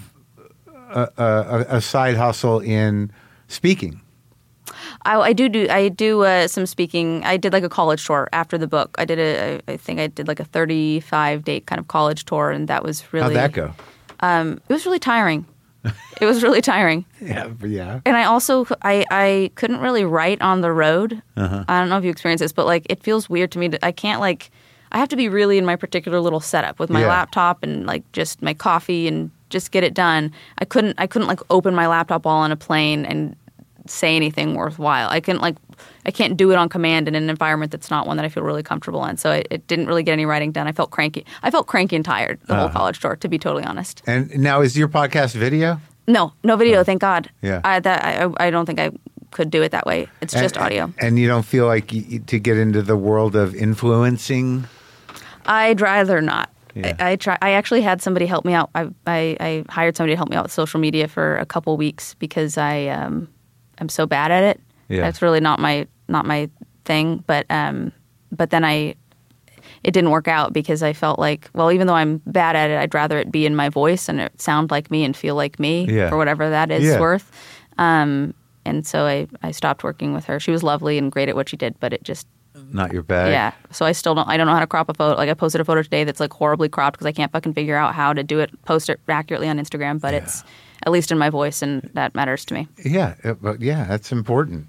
a, a, a side hustle in speaking. I, I do do I do uh, some speaking. I did like a college tour after the book. I did a I think I did like a thirty-five date kind of college tour, and that was really How'd that go? Um, it was really tiring. It was really tiring. Yeah, yeah. And I also I, I couldn't really write on the road. Uh-huh. I don't know if you experience this, but like it feels weird to me. To, I can't like I have to be really in my particular little setup with my Yeah. laptop and like just my coffee and just get it done. I couldn't I couldn't like open my laptop while on a plane and say anything worthwhile. I couldn't like I can't do it on command in an environment that's not one that I feel really comfortable in. So it, it didn't really get any writing done. I felt cranky. I felt cranky and tired the whole Uh-huh. college tour, to be totally honest. And now, is your podcast video? No, no video. Thank God. Yeah. I, that, I, I don't think I could do it that way. It's just And- audio. And you don't feel like you, to get into the world of influencing? I'd rather not. Yeah. I, I try. I actually had somebody help me out. I, I, I hired somebody to help me out with social media for a couple weeks because I um, I'm so bad at it. Yeah. That's really not my not my thing. But um, but then I it didn't work out because I felt like, well, even though I'm bad at it, I'd rather it be in my voice and it sound like me and feel like me Yeah. for whatever that is Yeah. worth. Um, and so I, I stopped working with her. She was lovely and great at what she did, but it just Not your bag? yeah. So I still don't. I don't know how to crop a photo. Like I posted a photo today that's like horribly cropped because I can't fucking figure out how to do it, post it accurately on Instagram. But it's at least in my voice, and that matters to me. Yeah, uh, but yeah, that's important.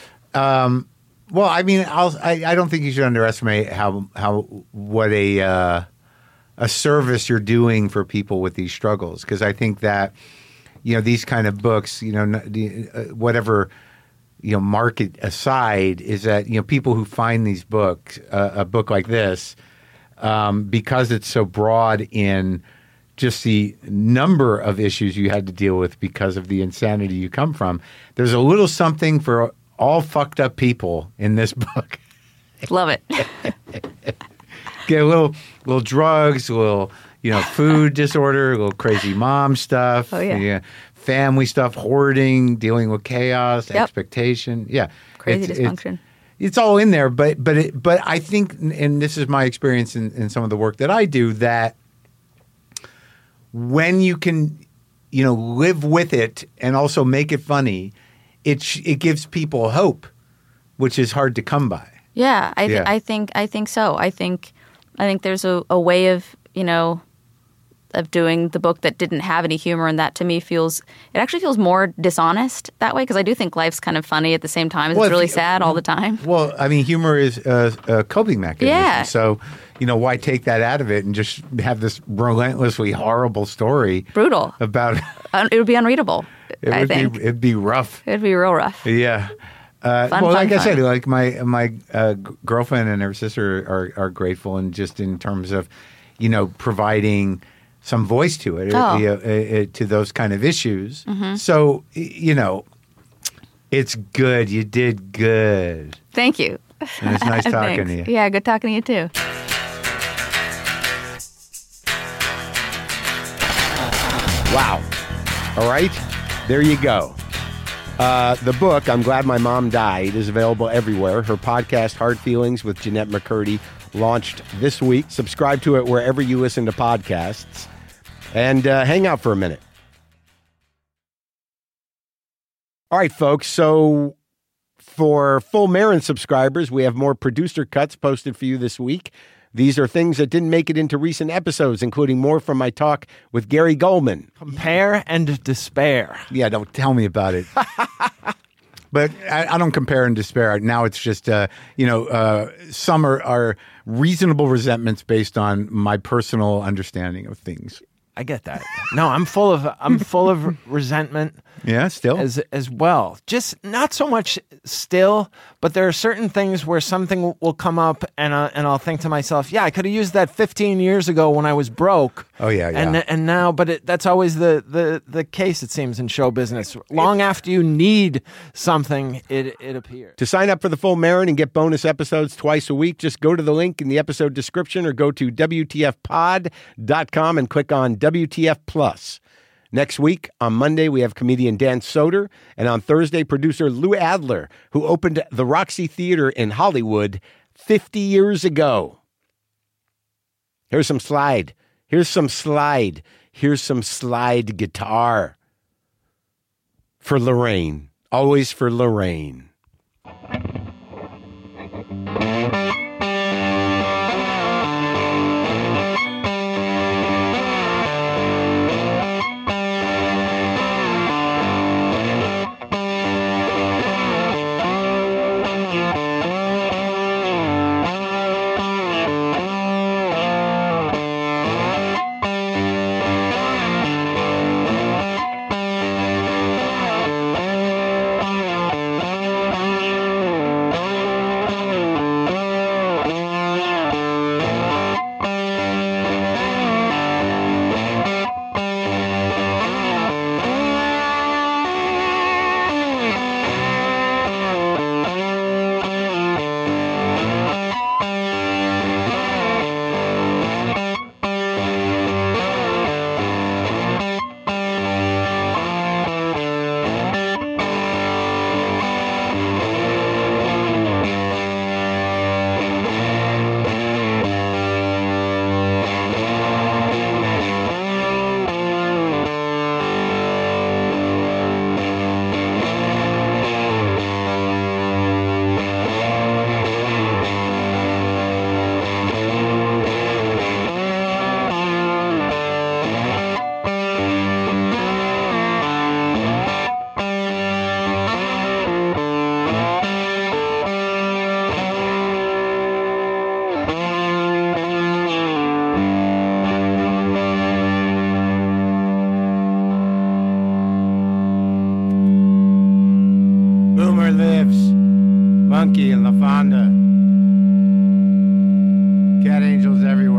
Um, well, I mean, I'll, I I don't think you should underestimate how how what a uh, a service you're doing for people with these struggles, because I think that you know these kind of books, you know, n- the, uh, whatever you know, market aside, is that you know people who find these books, uh, a book like this, um, because it's so broad in just the number of issues you had to deal with because of the insanity you come from. There's a little something for all fucked up people in this book. Love it. Get a little, little drugs, a little, you know, food disorder, a little crazy mom stuff. Oh, yeah. Family stuff, hoarding, dealing with chaos, Yep. expectation. Yeah. Crazy It's- dysfunction. It's, it's all in there, but but it, but I think, and this is my experience in, in some of the work that I do, that when you can, you know, live with it and also make it funny, it sh- it gives people hope, which is hard to come by. Yeah, I, th- Yeah. I think I think so. I think I think there's a, a way of you know of doing the book that didn't have any humor, and that to me feels it actually feels more dishonest that way because I do think life's kind of funny at the same time. It's Well, if really you- sad all the time. Well, I mean, humor is a, a coping mechanism. Yeah. So, you know, why take that out of it and just have this relentlessly horrible story Brutal. about? Uh, It would be unreadable. It I would think be it'd be rough. it'd be real rough. Yeah. Uh, Fun, well, fun, like I fun. said, like my my uh, g- girlfriend and her sister are are grateful, and just in terms of, you know, providing some voice to it, Oh. uh, uh, uh, to those kind of issues. So, y- you know, it's good. You did good. Thank you. And it's nice talking Thanks. to you. Yeah, good talking to you too. Wow. All right. There you go. Uh, the book, I'm Glad My Mom Died, is available everywhere. Her podcast, Hard Feelings with Jeanette McCurdy, launched this week. Subscribe to it wherever you listen to podcasts. And uh, hang out for a minute. All right, folks. So for full Marin subscribers, we have more producer cuts posted for you this week. These are things that didn't make it into recent episodes, including more from my talk with Gary Goldman. Compare and despair. Yeah, don't tell me about it. But I, I don't compare and despair. Now it's just, uh, you know, uh, some are, are reasonable resentments based on my personal understanding of things. I get that. No, I'm full of I'm full of resentment Yeah, still. as as well. Just not so much still, but there are certain things where something will come up, and uh, and I'll think to myself, yeah, I could have used that fifteen years ago when I was broke. Oh, yeah, yeah. And and now, but it, that's always the, the the case. It seems in show business. Long after you need something, it it appears. To sign up for the full Marin and get bonus episodes twice a week, just go to the link in the episode description or go to W T F pod dot com and click on W T F Plus. Next week, on Monday, we have comedian Dan Soder, and on Thursday, producer Lou Adler, who opened the Roxy Theater in Hollywood fifty years ago. Here's some slide. Here's some slide. Here's some slide guitar. For Lorraine. Always for Lorraine. Boomer lives. Monkey and LaFonda. Cat angels everywhere.